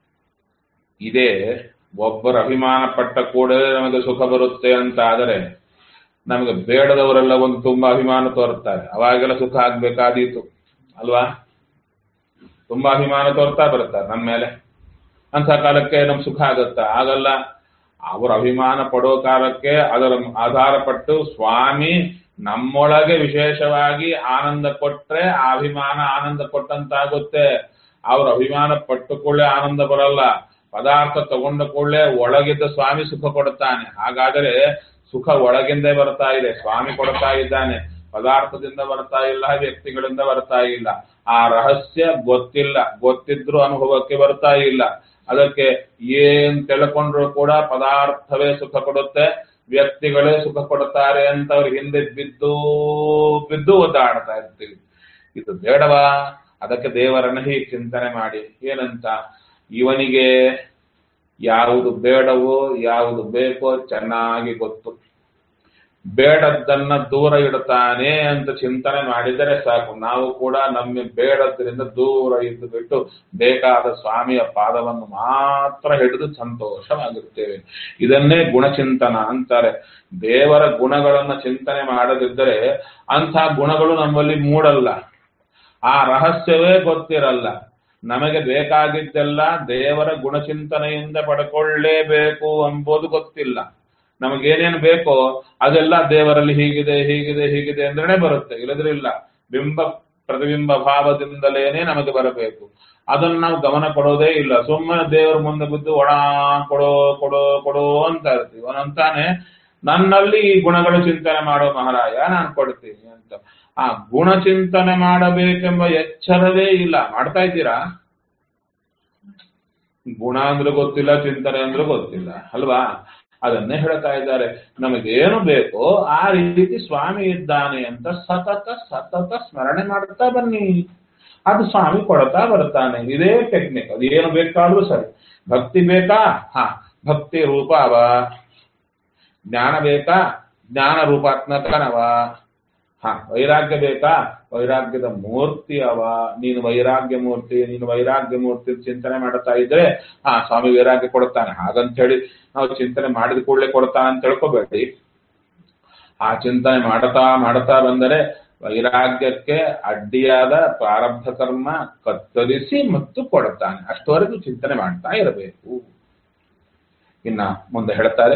ಇದೇ ಒಬ್ಬರ ಅಭಿಮಾನ ಪಟ್ಟ ಕೂಡ ನಮಗೆ ಸುಖ ಬರುತ್ತೆ ಅಂತ ಆದರೆ ನಮಗೆ ಬೇಡದವರೆಲ್ಲ ಒಂದು ತುಂಬಾ ಅಭಿಮಾನ ತೋರುತ್ತಾರೆ. ಅವಾಗೆಲ್ಲ ಸುಖ ಆಗ್ಬೇಕಾದೀತು ಅಲ್ವಾ? ತುಂಬಾ ಅಭಿಮಾನ ತೋರ್ತಾ ಬರ್ತಾರೆ ನಮ್ಮ ಮೇಲೆ. ಅಂತ ಕಾಲಕ್ಕೆ ನಮ್ ಸುಖ ಆಗತ್ತಾ? ಆಗಲ್ಲ. ಅವರ ಅಭಿಮಾನ ಪಡೋ ಕಾಲಕ್ಕೆ ಅದರ ಆಧಾರ ಪಟ್ಟು ಸ್ವಾಮಿ ನಮ್ಮೊಳಗೆ ವಿಶೇಷವಾಗಿ ಆನಂದ ಕೊಟ್ರೆ ಆ ಅಭಿಮಾನ ಆನಂದ ಕೊಟ್ಟಂತಾಗುತ್ತೆ. ಅವ್ರ ಅಭಿಮಾನ ಪಟ್ಟು ಕೂಡಲೇ ಆನಂದ ಬರಲ್ಲ. ಪದಾರ್ಥ ತಗೊಂಡ ಕೂಡಲೇ ಒಳಗಿದ್ದ ಸ್ವಾಮಿ ಸುಖ ಕೊಡುತ್ತಾನೆ. ಹಾಗಾದರೆ ಸುಖ ಒಳಗಿಂದೇ ಬರ್ತಾ ಇದೆ, ಸ್ವಾಮಿ ಕೊಡ್ತಾ ಇದ್ದಾನೆ. ಪದಾರ್ಥದಿಂದ ಬರ್ತಾ ಇಲ್ಲ, ವ್ಯಕ್ತಿಗಳಿಂದ ಬರ್ತಾ ಇಲ್ಲ. ಆ ರಹಸ್ಯ ಗೊತ್ತಿಲ್ಲ, ಗೊತ್ತಿದ್ರು ಅನುಭವಕ್ಕೆ ಬರ್ತಾ ಇಲ್ಲ. ಅದಕ್ಕೆ ಏನ್ ತಿಳ್ಕೊಂಡ್ರು ಕೂಡ ಪದಾರ್ಥವೇ ಸುಖ ಕೊಡುತ್ತೆ, ವ್ಯಕ್ತಿಗಳೇ ಸುಖ ಕೊಡುತ್ತಾರೆ ಅಂತ ಅವ್ರ ಹಿಂದೆ ಬಿದ್ದು ಬಿದ್ದು ಒದ್ದಾಡ್ತಾ ಇರ್ತೀವಿ. ಇದು ಬೇಡವಾ? ಅದಕ್ಕೆ ದೇವರನ್ನ ಹೀಗೆ ಚಿಂತನೆ ಮಾಡಿ ಏನಂತ, ಇವನಿಗೆ ಯಾವುದು ಬೇಡವೋ ಯಾವುದು ಬೇಕೋ ಚೆನ್ನಾಗಿ ಗೊತ್ತು. ಬೇಡದ್ದನ್ನ ದೂರ ಇಡ್ತಾನೆ ಅಂತ ಚಿಂತನೆ ಮಾಡಿದರೆ ಸಾಕು. ನಾವು ಕೂಡ ನಮ್ಮ ಬೇಡದ್ರಿಂದ ದೂರ ಇದ್ದು ಬಿಟ್ಟು ಬೇಕಾದ ಸ್ವಾಮಿಯ ಪಾದವನ್ನು ಮಾತ್ರ ಹಿಡಿದು ಸಂತೋಷವಾಗಿರ್ತೇವೆ. ಇದನ್ನೇ ಗುಣಚಿಂತನ ಅಂತಾರೆ. ದೇವರ ಗುಣಗಳನ್ನ ಚಿಂತನೆ ಮಾಡದಿದ್ದರೆ ಅಂಥ ಗುಣಗಳು ನಮ್ಮಲ್ಲಿ ಮೂಡಲ್ಲ, ಆ ರಹಸ್ಯವೇ ಗೊತ್ತಿರಲ್ಲ. ನಮಗೆ ಬೇಕಾಗಿದ್ದೆಲ್ಲ ದೇವರ ಗುಣಚಿಂತನೆಯಿಂದ ಪಡ್ಕೊಳ್ಳೇಬೇಕು ಎಂಬುದು ಗೊತ್ತಿಲ್ಲ. ನಮಗೇನೇನು ಬೇಕೋ ಅದೆಲ್ಲ ದೇವರಲ್ಲಿ ಹೀಗಿದೆ ಹೀಗಿದೆ ಹೀಗಿದೆ ಅಂದ್ರೆ ಬರುತ್ತೆ, ಇಲ್ಲದ್ರೆ ಇಲ್ಲ. ಬಿಂಬ ಪ್ರತಿಬಿಂಬ ಭಾವದಿಂದಲೇನೆ ನಮಗೆ ಬರಬೇಕು. ಅದನ್ನು ನಾವು ಗಮನ ಕೊಡೋದೇ ಇಲ್ಲ. ಸುಮ್ಮನೆ ದೇವರ ಮುಂದೆ ಬಿದ್ದು ಒಣ ಕೊಡೋ ಕೊಡೋ ಕೊಡೋ ಅಂತ ಇರ್ತೀವಿ. ಅವನಂತಾನೆ ನನ್ನಲ್ಲಿ ಈ ಗುಣಗಳು ಚಿಂತನೆ ಮಾಡೋ ಮಹಾರಾಯ ನಾನು ಕೊಡ್ತೀನಿ ಅಂತ. ಆ ಗುಣಚಿಂತನೆ ಮಾಡಬೇಕೆಂಬ ಎಚ್ಚರವೇ ಇಲ್ಲ. ಮಾಡ್ತಾ ಇದ್ದೀರಾ? ಗುಣ ಅಂದ್ರೆ ಗೊತ್ತಿಲ್ಲ, ಚಿಂತನೆ ಅಂದ್ರೆ ಗೊತ್ತಿಲ್ಲ ಅಲ್ವಾ? ಅದನ್ನೇ ಹೇಳ್ತಾ ಇದ್ದಾರೆ. ನಮಗೇನು ಬೇಕೋ ಆ ರೀತಿ ಸ್ವಾಮಿ ಇದ್ದಾನೆ ಅಂತ ಸತತ ಸತತ ಸ್ಮರಣೆ ಮಾಡ್ತಾ ಬನ್ನಿ. ಅದು ಸ್ವಾಮಿ ಕೊಡ್ತಾ ಬರ್ತಾನೆ. ಇದೇ ಟೆಕ್ನಿಕ್. ಅದು ಏನು ಬೇಕಾದ್ರೂ ಸರಿ. ಭಕ್ತಿ ಬೇಕಾ? ಹಾ, ಭಕ್ತಿ ರೂಪ ಅವ. ಜ್ಞಾನ ಬೇಕಾ? ಜ್ಞಾನ ರೂಪಾತ್ಮಕನವ. ಹಾ, ವೈರಾಗ್ಯ ಬೇಕಾ? ವೈರಾಗ್ಯದ ಮೂರ್ತಿ ಅವ. ನೀನು ವೈರಾಗ್ಯ ಮೂರ್ತಿ, ನೀನು ವೈರಾಗ್ಯ ಮೂರ್ತಿ ಚಿಂತನೆ ಮಾಡ್ತಾ ಇದ್ರೆ ಹಾ ಸ್ವಾಮಿ ವೈರಾಗ್ಯ ಕೊಡ್ತಾನೆ. ಹಾಗಂತ ಹೇಳಿ ನಾವು ಚಿಂತನೆ ಮಾಡಿದ ಕೂಡಲೇ ಕೊಡ್ತಾನೆ ಅಂತ ತಿಳ್ಕೊಬೇಡಿ. ಆ ಚಿಂತನೆ ಮಾಡ್ತಾ ಮಾಡ್ತಾ ಬಂದರೆ ವೈರಾಗ್ಯಕ್ಕೆ ಅಡ್ಡಿಯಾದ ಪ್ರಾರಬ್ಧ ಕರ್ಮ ಕತ್ತರಿಸಿ ಮತ್ತು ಕೊಡ್ತಾನೆ. ಅಷ್ಟವರೆಗೂ ಚಿಂತನೆ ಮಾಡ್ತಾ ಇರಬೇಕು. ಇನ್ನ ಮುಂದೆ ಹೇಳ್ತಾರೆ,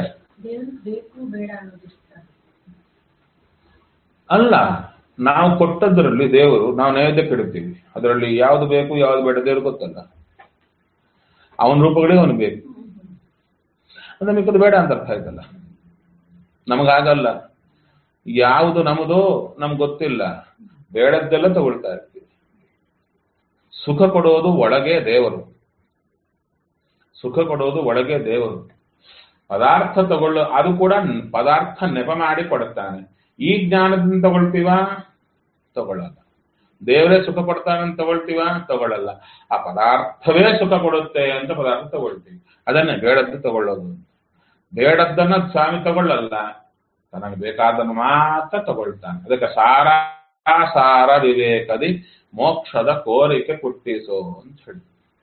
ಅಲ್ಲ ನಾವು ಕೊಟ್ಟದ್ರಲ್ಲಿ ದೇವರು ನಾವು ನೈವೇದ್ಯಕ್ಕೆ ಇಡ್ತೀವಿ. ಅದರಲ್ಲಿ ಯಾವ್ದು ಬೇಕು ಯಾವ್ದು ಬೇಡ ದೇವ್ರು ಗೊತ್ತಲ್ಲ. ಅವನ ರೂಪಗಳೇ ಅವನು ಬೇಕು. ಅಂದ್ರೆ ಮಿಕ್ಕದು ಬೇಡ ಅಂತ ಅರ್ಥ ಆಯ್ತಲ್ಲ. ನಮಗಾಗಲ್ಲ. ಯಾವುದು ನಮ್ಮದು ನಮ್ಗೆ ಗೊತ್ತಿಲ್ಲ. ಬೇಡದ್ದೆಲ್ಲ ತಗೊಳ್ತಾ ಇರ್ತೀವಿ. ಸುಖ ಕೊಡೋದು ಒಳಗೆ ದೇವರು. ಸುಖ ಕೊಡೋದು ಒಳಗೆ ದೇವರು. ಪದಾರ್ಥ ತಗೊಳ್ಳೋ ಅದು ಕೂಡ ಪದಾರ್ಥ ನೆಪ ಮಾಡಿ ಕೊಡುತ್ತಾನೆ. ಈ ಜ್ಞಾನದಿಂದ ತಗೊಳ್ತೀವ? ತಗೊಳ್ಳಲ್ಲ. ದೇವರೇ ಸುಖ ಕೊಡ್ತಾನೆ ಅಂತ ತಗೊಳ್ತೀವ? ತಗೊಳ್ಳಲ್ಲ. ಆ ಪದಾರ್ಥವೇ ಸುಖ ಕೊಡುತ್ತೆ ಅಂತ ಪದಾರ್ಥ ತಗೊಳ್ತೀವಿ. ಅದನ್ನೇ ಬೇಡದ್ದು ತಗೊಳ್ಳೋದು. ಬೇಡದ್ದನ್ನ ಸ್ವಾಮಿ ತಗೊಳ್ಳಲ್ಲ. ತನಗೆ ಬೇಕಾದನ್ನು ಮಾತ್ರ ತಗೊಳ್ತಾನೆ. ಅದಕ್ಕೆ ಸಾರ ಸಾರ ವಿವೇಕದಿ ಮೋಕ್ಷದ ಕೋರಿಕೆ ಹುಟ್ಟಿಸೋ ಅಂತ ಹೇಳಿ.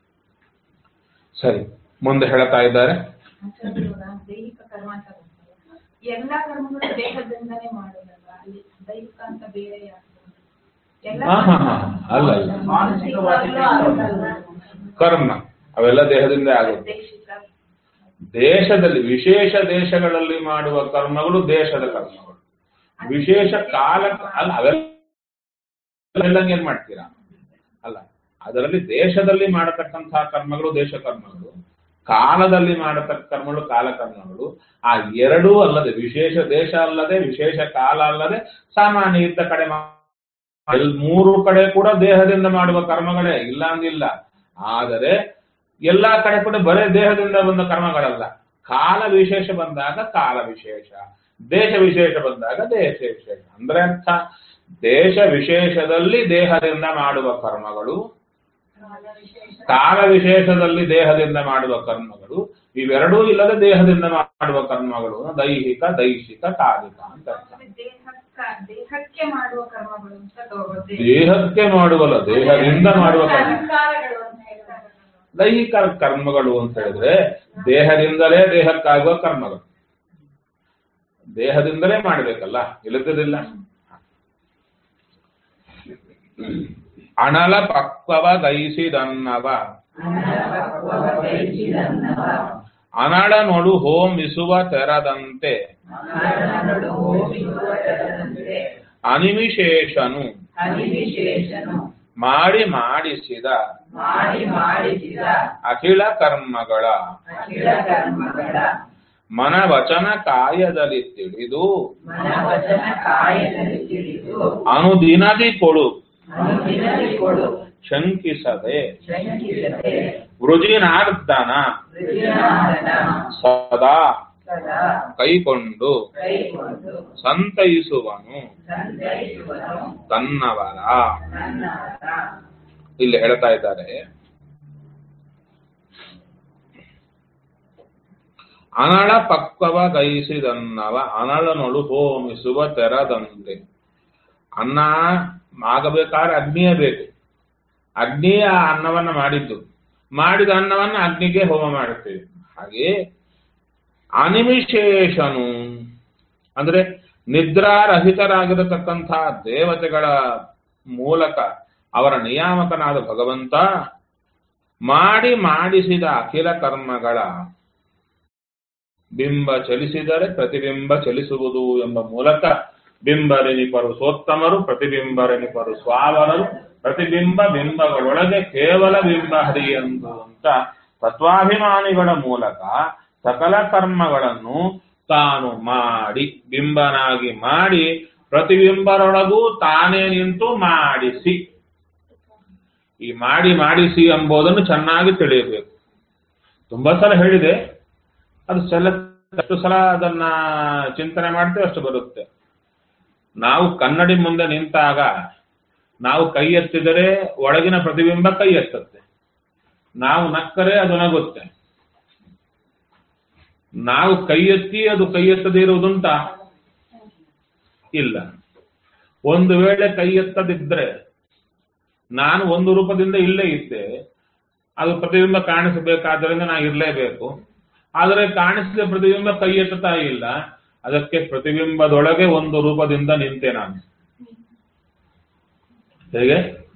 ಸರಿ, ಮುಂದೆ ಹೇಳ್ತಾ ಇದ್ದಾರೆ. ದೈಹಿಕ ಕರ್ಮ ಅಂತ ಎಲ್ಲಾ ಕರ್ಮಗಳು ದೇಹದಿಂದನೇ ಮಾಡೋದಲ್ಲ. ಅಲ್ಲಿ ದೈಹಿಕ ಅಂತ ಬೇರೆ ಅಲ್ಲ ಕರ್ಮ ಅವೆಲ್ಲ ದೇಹದಿಂದ ಆಗುತ್ತೆ. ದೇಶದಲ್ಲಿ ವಿಶೇಷ ದೇಶಗಳಲ್ಲಿ ಮಾಡುವ ಕರ್ಮಗಳು ದೇಶದ ಕರ್ಮಗಳು. ವಿಶೇಷ ಕಾಲ ಅಲ್ಲ ಅವೆಲ್ಲ ಏನ್ ಮಾಡ್ತೀರಾ? ಅಲ್ಲ, ಅದರಲ್ಲಿ ದೇಶದಲ್ಲಿ ಮಾಡತಕ್ಕಂತಹ ಕರ್ಮಗಳು ದೇಶ ಕರ್ಮಗಳು, ಕಾಲದಲ್ಲಿ ಮಾಡತಕ್ಕ ಕರ್ಮಗಳು ಕಾಲ ಕರ್ಮಗಳು. ಆ ಎರಡೂ ಅಲ್ಲದೆ ವಿಶೇಷ ದೇಶ ಅಲ್ಲದೆ ವಿಶೇಷ ಕಾಲ ಅಲ್ಲದೆ ಸಾಮಾನ್ಯ ಇದ್ದ ಕಡೆ ಮೂರು ಕಡೆ ಕೂಡ ದೇಹದಿಂದ ಮಾಡುವ ಕರ್ಮಗಳೇ, ಇಲ್ಲ ಅಂದಿಲ್ಲ. ಆದರೆ ಎಲ್ಲಾ ಕಡೆ ಕೂಡ ಬರೇ ದೇಹದಿಂದ ಬಂದ ಕರ್ಮಗಳಲ್ಲ. ಕಾಲ ವಿಶೇಷ ಬಂದಾಗ ಕಾಲ ವಿಶೇಷ, ದೇಶ ವಿಶೇಷ ಬಂದಾಗ ದೇಶ ವಿಶೇಷ. ಅಂದ್ರೆ ಅರ್ಥ, ದೇಶ ವಿಶೇಷದಲ್ಲಿ ದೇಹದಿಂದ ಮಾಡುವ ಕರ್ಮಗಳು, ಕಾಲ ವಿಶೇಷದಲ್ಲಿ ದೇಹದಿಂದ ಮಾಡುವ ಕರ್ಮಗಳು, ಇವೆರಡೂ ಇಲ್ಲದೆ ದೇಹದಿಂದ ಮಾಡುವ ಕರ್ಮಗಳು ದೈಹಿಕ ದೈಹಿಕ ಕಾಲಿಕ ಅಂತ. ದೇಹಕ್ಕೆ ಮಾಡುವ ಕರ್ಮಗಳು ದೇಹಕ್ಕೆ ಮಾಡುವಲ್ಲ, ದೇಹದಿಂದ ಮಾಡುವ ಕರ್ಮಗಳು ದೈಹಿಕ ಕರ್ಮಗಳು ಅಂತ ಹೇಳಿದ್ರೆ ದೇಹದಿಂದಲೇ ದೇಹಕ್ಕಾಗುವ ಕರ್ಮಗಳು. ದೇಹದಿಂದಲೇ ಮಾಡಬೇಕಲ್ಲ, ಇಲ್ಲದಿಲ್ಲ. ಅನಲ ಪಕ್ವವ ಗೈಸಿದನ್ನವ ಅನಳ ನೋಡು ಹೋಮಿಸುವ ತೆರದಂತೆ ಅನಿಮಿಶೇಷನು ಮಾಡಿ ಮಾಡಿಸಿದ ಅಖಿಲ ಕರ್ಮಗಳ ಮನವಚನ ಕಾಯದಲ್ಲಿ ತಿಳಿದು ಅನುದಿನದಿ ಕೊಡು ಶಂಕಿಸದೆ ವೃಜಿನಾರ್ದನ ಸದಾ ಕೈಕೊಂಡು ಸಂತೈಸುವನು ತನ್ನವರ. ಇಲ್ಲಿ ಹೇಳ್ತಾ ಇದ್ದಾರೆ, ಅನಳ ಪಕ್ವವ ಗೈಸಿದನ್ನವ ಅನಳನೊಳು ಹೋಮಿಸುವ ತೆರದಂತೆ. ಅನ್ನ ಆಗಬೇಕಾದ್ರೆ ಅಗ್ನಿಯೇ ಬೇಕು. ಅಗ್ನಿಯ ಅನ್ನವನ್ನ ಮಾಡಿದ್ದು, ಮಾಡಿದ ಅನ್ನವನ್ನ ಅಗ್ನಿಗೆ ಹೋಮ ಮಾಡುತ್ತೇವೆ. ಹಾಗೆ ಅನಿಮಿಶೇಷನು ಅಂದ್ರೆ ನಿದ್ರಾರಹಿತರಾಗಿರತಕ್ಕಂತಹ ದೇವತೆಗಳ ಮೂಲಕ ಅವರ ನಿಯಾಮಕನಾದ ಭಗವಂತ ಮಾಡಿ ಮಾಡಿಸಿದ ಅಖಿಲ ಕರ್ಮಗಳ ಬಿಂಬ ಚಲಿಸಿದರೆ ಪ್ರತಿಬಿಂಬ ಚಲಿಸುವುದು ಎಂಬ ಮೂಲಕ ಬಿಂಬರೆನಿಪರು ಸೋತ್ತಮರು, ಪ್ರತಿಬಿಂಬರೆನಿಪರು ಸ್ವಾವರರು, ಪ್ರತಿಬಿಂಬ ಬಿಂಬಗಳೊಳಗೆ ಕೇವಲ ಬಿಂಬ ಹರಿಯಂದು ಅಂತ ತತ್ವಾಭಿಮಾನಿಗಳ ಮೂಲಕ ಸಕಲ ಕರ್ಮಗಳನ್ನು ತಾನು ಮಾಡಿ ಬಿಂಬನಾಗಿ ಮಾಡಿ ಪ್ರತಿಬಿಂಬರೊಳಗೂ ತಾನೇ ನಿಂತು ಮಾಡಿಸಿ. ಈ ಮಾಡಿ ಮಾಡಿಸಿ ಎಂಬುದನ್ನು ಚೆನ್ನಾಗಿ ತಿಳಿಯಬೇಕು. ತುಂಬಾ ಸಲ ಹೇಳಿದೆ, ಅದು ಸಲ ಎಷ್ಟು ಸಲ ಅದನ್ನ ಚಿಂತನೆ ಮಾಡ್ತೇವೆ ಅಷ್ಟು ಬರುತ್ತೆ. ನಾವು ಕನ್ನಡಿ ಮುಂದೆ ನಿಂತಾಗ ನಾವು ಕೈ ಎತ್ತಿದರೆ ಒಳಗಿನ ಪ್ರತಿಬಿಂಬ ಕೈ ಎತ್ತುತ್ತೆ, ನಾವು ನಕ್ಕರೆ ಅದು ನಗುತ್ತೆ. ನಾವು ಕೈ ಎತ್ತಿ ಅದು ಕೈ ಎತ್ತದೇ ಇರುವುದುಂಟ ಇಲ್ಲ. ಒಂದು ವೇಳೆ ಕೈ ಎತ್ತದಿದ್ರೆ ನಾನು ಒಂದು ರೂಪದಿಂದ ಇಲ್ಲೇ ಇದ್ದೆ, ಅದು ಪ್ರತಿಬಿಂಬ ಕಾಣಿಸಬೇಕಾದ್ದರಿಂದ ನಾ ಇರಲೇಬೇಕು. ಆದರೆ ಕಾಣಿಸಿದ ಪ್ರತಿಬಿಂಬ ಕೈ ಎತ್ತುತ್ತಾ ಇಲ್ಲ, ಅದಕ್ಕೆ ಪ್ರತಿಬಿಂಬದೊಳಗೆ ಒಂದು ರೂಪದಿಂದ ನಿಂತೆ ನಾನು. ಹೇಗೆ?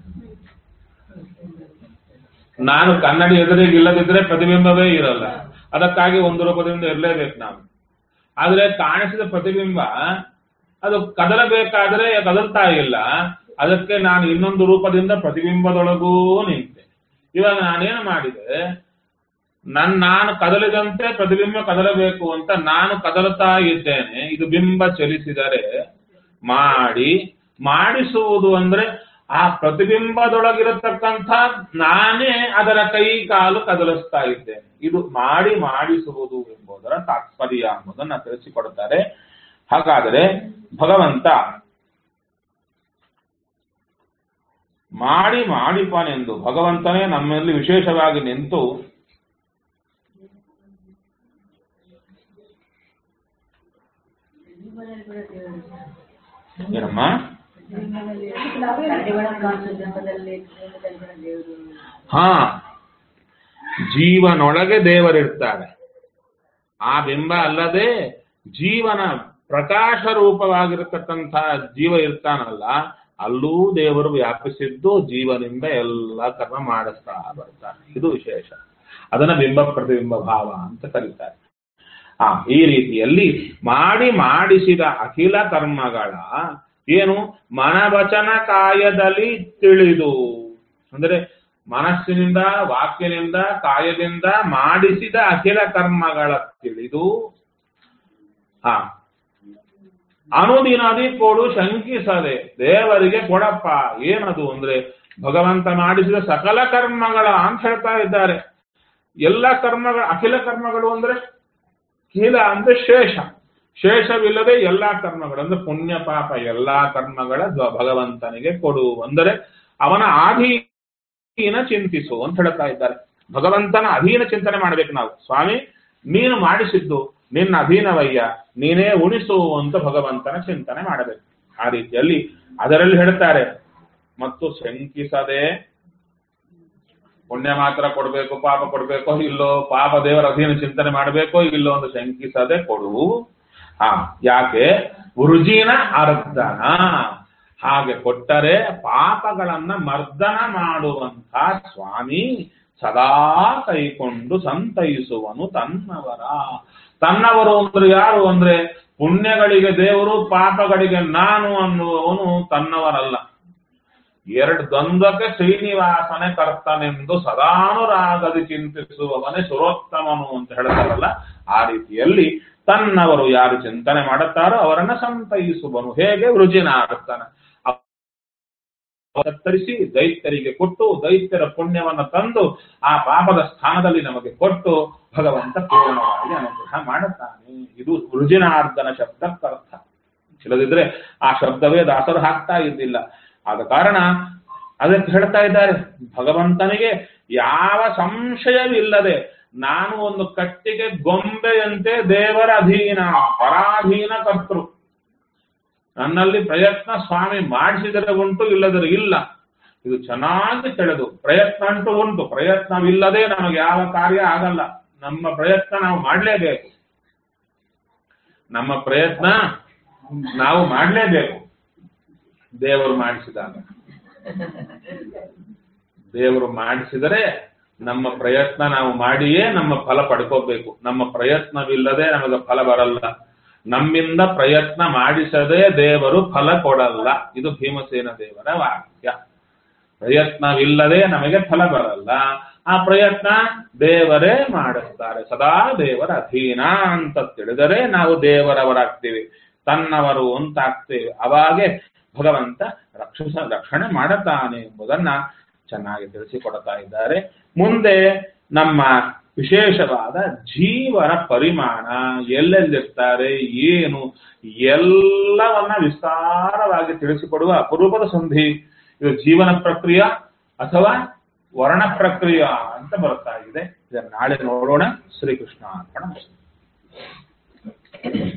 ನಾನು ಕನ್ನಡಿ ಎದುರಿಗೆ ಇಲ್ಲದಿದ್ರೆ ಪ್ರತಿಬಿಂಬವೇ ಇರಲ್ಲ, ಅದಕ್ಕಾಗಿ ಒಂದು ರೂಪದಿಂದ ಇರಲೇಬೇಕು ನಾನು. ಆದರೆ ಕಾಣಿಸಿದ ಪ್ರತಿಬಿಂಬ ಅದು ಕದಲಬೇಕಾದ್ರೆ ಕದಲ್ತಾ ಇಲ್ಲ, ಅದಕ್ಕೆ ನಾನು ಇನ್ನೊಂದು ರೂಪದಿಂದ ಪ್ರತಿಬಿಂಬದೊಳಗೂ ನಿಂತೆ. ಇವಾಗ ನಾನೇನು ಮಾಡಿದೆ, ನನ್ ನಾನು ಕದಲಿದಂತೆ ಪ್ರತಿಬಿಂಬ ಕದಲಬೇಕು ಅಂತ ನಾನು ಕದಲುತ್ತಾ ಇದ್ದೇನೆ. ಇದು ಬಿಂಬ ಚಲಿಸಿದರೆ ಮಾಡಿ ಮಾಡಿಸುವುದು ಅಂದ್ರೆ ಆ ಪ್ರತಿಬಿಂಬದೊಳಗಿರತಕ್ಕಂಥ ನಾನೇ ಅದರ ಕೈ ಕಾಲು ಕದಲಿಸ್ತಾ ಇದ್ದೇನೆ. ಇದು ಮಾಡಿ ಮಾಡಿಸುವುದು ಎಂಬುದರ ತಾತ್ಪರ್ಯ ಎಂಬುದನ್ನು ತಿಳಿಸಿಕೊಡುತ್ತಾರೆ. ಹಾಗಾದರೆ ಭಗವಂತ ಮಾಡಿ ಮಾಡಿಪನೆಂದು ಭಗವಂತನೇ ನಮ್ಮಲ್ಲಿ ವಿಶೇಷವಾಗಿ ನಿಂತು ಏನಮ್ಮ ಹಾ ಜೀವನೊಳಗೆ ದೇವರಿರ್ತಾರೆ. ಆ ಬಿಂಬ ಅಲ್ಲದೆ ಜೀವನ ಪ್ರಕಾಶ ರೂಪವಾಗಿರತಕ್ಕಂಥ ಜೀವ ಇರ್ತಾನಲ್ಲ, ಅಲ್ಲೂ ದೇವರು ವ್ಯಾಪಿಸಿದ್ದು ಜೀವನಿಂದ ಎಲ್ಲ ಕರ್ಮ ಮಾಡಿಸ್ತಾ ಬರ್ತಾನೆ. ಇದು ವಿಶೇಷ. ಅದನ್ನ ಬಿಂಬ ಪ್ರತಿಬಿಂಬ ಭಾವ ಅಂತ ಕರೀತಾರೆ. ಆ ಈ ರೀತಿಯಲ್ಲಿ ಮಾಡಿ ಮಾಡಿಸಿದ ಅಖಿಲ ಕರ್ಮಗಳ ಏನು ಮನವಚನ ಕಾಯದಲ್ಲಿ ತಿಳಿದು, ಅಂದರೆ ಮನಸ್ಸಿನಿಂದ ವಾಕ್ಯನಿಂದ ಕಾಯದಿಂದ ಮಾಡಿಸಿದ ಅಖಿಲ ಕರ್ಮಗಳ ತಿಳಿದು ಹಾ ಅನುದಿನದಿ ಕೊಡು ಶಂಕಿಸದೆ ದೇವರಿಗೆ ಕೊಡಪ್ಪ. ಏನದು ಅಂದ್ರೆ ಭಗವಂತ ಮಾಡಿಸಿದ ಸಕಲ ಕರ್ಮಗಳ ಅಂತ ಹೇಳ್ತಾ ಇದ್ದಾರೆ. ಎಲ್ಲ ಕರ್ಮಗಳ ಅಖಿಲ ಕರ್ಮಗಳು ಅಂದ್ರೆ ಅಖಿಲ ಅಂದ್ರೆ ಶೇಷ, ಶೇಷವಿಲ್ಲದೆ ಎಲ್ಲಾ ಕರ್ಮಗಳು ಅಂದ್ರೆ ಪುಣ್ಯ ಪಾಪ ಎಲ್ಲಾ ಕರ್ಮಗಳ ಭಗವಂತನಿಗೆ ಕೊಡು ಅಂದರೆ ಅವನ ಅಧೀನ ಚಿಂತಿಸು ಅಂತ ಹೇಳ್ತಾ ಇದ್ದಾರೆ. ಭಗವಂತನ ಅಧೀನ ಚಿಂತನೆ ಮಾಡ್ಬೇಕು ನಾವು. ಸ್ವಾಮಿ ನೀನು ಮಾಡಿಸಿದ್ದು ನಿನ್ನ ಅಧೀನವಯ್ಯ, ನೀನೇ ಉಣಿಸು ಅಂತ ಭಗವಂತನ ಚಿಂತನೆ ಮಾಡಬೇಕು. ಆ ರೀತಿಯಲ್ಲಿ ಅದರಲ್ಲಿ ಹೇಳ್ತಾರೆ, ಮತ್ತು ಶಂಕಿಸದೆ ಪುಣ್ಯ ಮಾತ್ರ ಕೊಡ್ಬೇಕು, ಪಾಪ ಕೊಡ್ಬೇಕೋ ಇಲ್ಲೋ, ಪಾಪ ದೇವರ ಅಧೀನ ಚಿಂತನೆ ಮಾಡಬೇಕೋ ಇಲ್ಲೋ ಅಂತ ಶಂಕಿಸದೆ ಕೊಡು. ಹಾ ಯಾಕೆ? ವೃಜಿನ ಅರ್ಧನ, ಹಾಗೆ ಕೊಟ್ಟರೆ ಪಾಪಗಳನ್ನ ಮರ್ದನ ಮಾಡುವಂತ ಸ್ವಾಮಿ ಸದಾ ಕೈಕೊಂಡು ಸಂತೈಸುವನು ತನ್ನವರ. ತನ್ನವರು ಅಂದ್ರೆ ಯಾರು ಅಂದ್ರೆ ಪುಣ್ಯಗಳಿಗೆ ದೇವರು, ಪಾಪಗಳಿಗೆ ನಾನು ಅನ್ನುವವನು ತನ್ನವರಲ್ಲ. ಎರಡು ದ್ವಂದ್ವಕ್ಕೆ ಶ್ರೀನಿವಾಸನೇ ಕರ್ತನೆಂದು ಸದಾನುರಾಗದಿ ಚಿಂತಿಸುವವನೇ ಸುರೋತ್ತಮನು ಅಂತ ಹೇಳ್ತಾರಲ್ಲ, ಆ ರೀತಿಯಲ್ಲಿ ತನ್ನವರು ಯಾರು ಚಿಂತನೆ ಮಾಡುತ್ತಾರೋ ಅವರನ್ನ ಸಂತೈಸುವನು. ಹೇಗೆ? ವೃಜಿನಾರ್ದನ ಕತ್ತರಿಸಿ ದೈತ್ಯರಿಗೆ ಕೊಟ್ಟು ದೈತ್ಯರ ಪುಣ್ಯವನ್ನು ತಂದು ಆ ಪಾಪದ ಸ್ಥಾನದಲ್ಲಿ ನಮಗೆ ಕೊಟ್ಟು ಭಗವಂತ ಪೂರ್ಣವಾಗಿ ಅನುಗ್ರಹ ಮಾಡುತ್ತಾನೆ. ಇದು ವೃಜಿನಾರ್ದನ ಶಬ್ದಕ್ಕರ್ಥ. ಇಲ್ಲದಿದ್ರೆ ಆ ಶಬ್ದವೇ ದಾಸರು ಹಾಕ್ತಾ ಇದ್ದಿಲ್ಲ. ಆದ ಕಾರಣ ಅದಕ್ಕೆ ಹೇಳ್ತಾ ಇದ್ದಾರೆ, ಭಗವಂತನಿಗೆ ಯಾವ ಸಂಶಯವಿಲ್ಲದೆ ನಾನು ಒಂದು ಕಟ್ಟಿಗೆ ಗೊಂಬೆಯಂತೆ ದೇವರ ಅಧೀನ, ಪರಾಧೀನ ಕರ್ತೃ. ನನ್ನಲ್ಲಿ ಪ್ರಯತ್ನ ಸ್ವಾಮಿ ಮಾಡಿಸಿದರೆ ಉಂಟು, ಇಲ್ಲದರೆ ಇಲ್ಲ. ಇದು ಚೆನ್ನಾಗಿ ತಿಳಿದು ಪ್ರಯತ್ನ ಅಂತೂ ಉಂಟು, ಪ್ರಯತ್ನವಿಲ್ಲದೆ ನಮಗೆ ಯಾವ ಕಾರ್ಯ ಆಗಲ್ಲ. ನಮ್ಮ ಪ್ರಯತ್ನ ನಾವು ಮಾಡಲೇಬೇಕು. ನಮ್ಮ ಪ್ರಯತ್ನ ನಾವು ಮಾಡಲೇಬೇಕು. ದೇವರು ಮಾಡಿಸಿದಾಗ, ದೇವರು ಮಾಡಿಸಿದರೆ ನಮ್ಮ ಪ್ರಯತ್ನ ನಾವು ಮಾಡಿಯೇ ನಮ್ಮ ಫಲ ಪಡ್ಕೋಬೇಕು. ನಮ್ಮ ಪ್ರಯತ್ನವಿಲ್ಲದೆ ನಮಗೆ ಫಲ ಬರಲ್ಲ. ನಮ್ಮಿಂದ ಪ್ರಯತ್ನ ಮಾಡಿಸದೆ ದೇವರು ಫಲ ಕೊಡಲ್ಲ. ಇದು ಭೀಮಸೇನ ದೇವರ ವಾಕ್ಯ. ಪ್ರಯತ್ನವಿಲ್ಲದೆ ನಮಗೆ ಫಲ ಬರಲ್ಲ. ಆ ಪ್ರಯತ್ನ ದೇವರೇ ಮಾಡಿಸ್ತಾರೆ. ಸದಾ ದೇವರ ಅಧೀನ ಅಂತ ತಿಳಿದರೆ ನಾವು ದೇವರವರಾಗ್ತೀವಿ. ತನ್ನವರು ಅಂತಾಗ್ತೇವೆ. ಅವಾಗೆ ಭಗವಂತ ರಕ್ಷಸ ರಕ್ಷಣೆ ಮಾಡುತ್ತಾನೆ ಎಂಬುದನ್ನ ಚೆನ್ನಾಗಿ ತಿಳಿಸಿಕೊಡ್ತಾ ಇದ್ದಾರೆ. ಮುಂದೆ ನಮ್ಮ ವಿಶೇಷವಾದ ಜೀವನ ಪರಿಮಾಣ, ಎಲ್ಲೆಲ್ಲಿರ್ತಾರೆ, ಏನು ಎಲ್ಲವನ್ನ ವಿಸ್ತಾರವಾಗಿ ತಿಳಿಸಿಕೊಡುವ ಅಪರೂಪದ ಸಂಧಿ. ಇದು ಜೀವನ ಪ್ರಕ್ರಿಯೆ ಅಥವಾ ವರ್ಣ ಪ್ರಕ್ರಿಯೆ ಅಂತ ಬರ್ತಾ ಇದೆ. ಇದನ್ನು ನಾಳೆ ನೋಡೋಣ. ಶ್ರೀಕೃಷ್ಣ ಅರ್ಪಣ.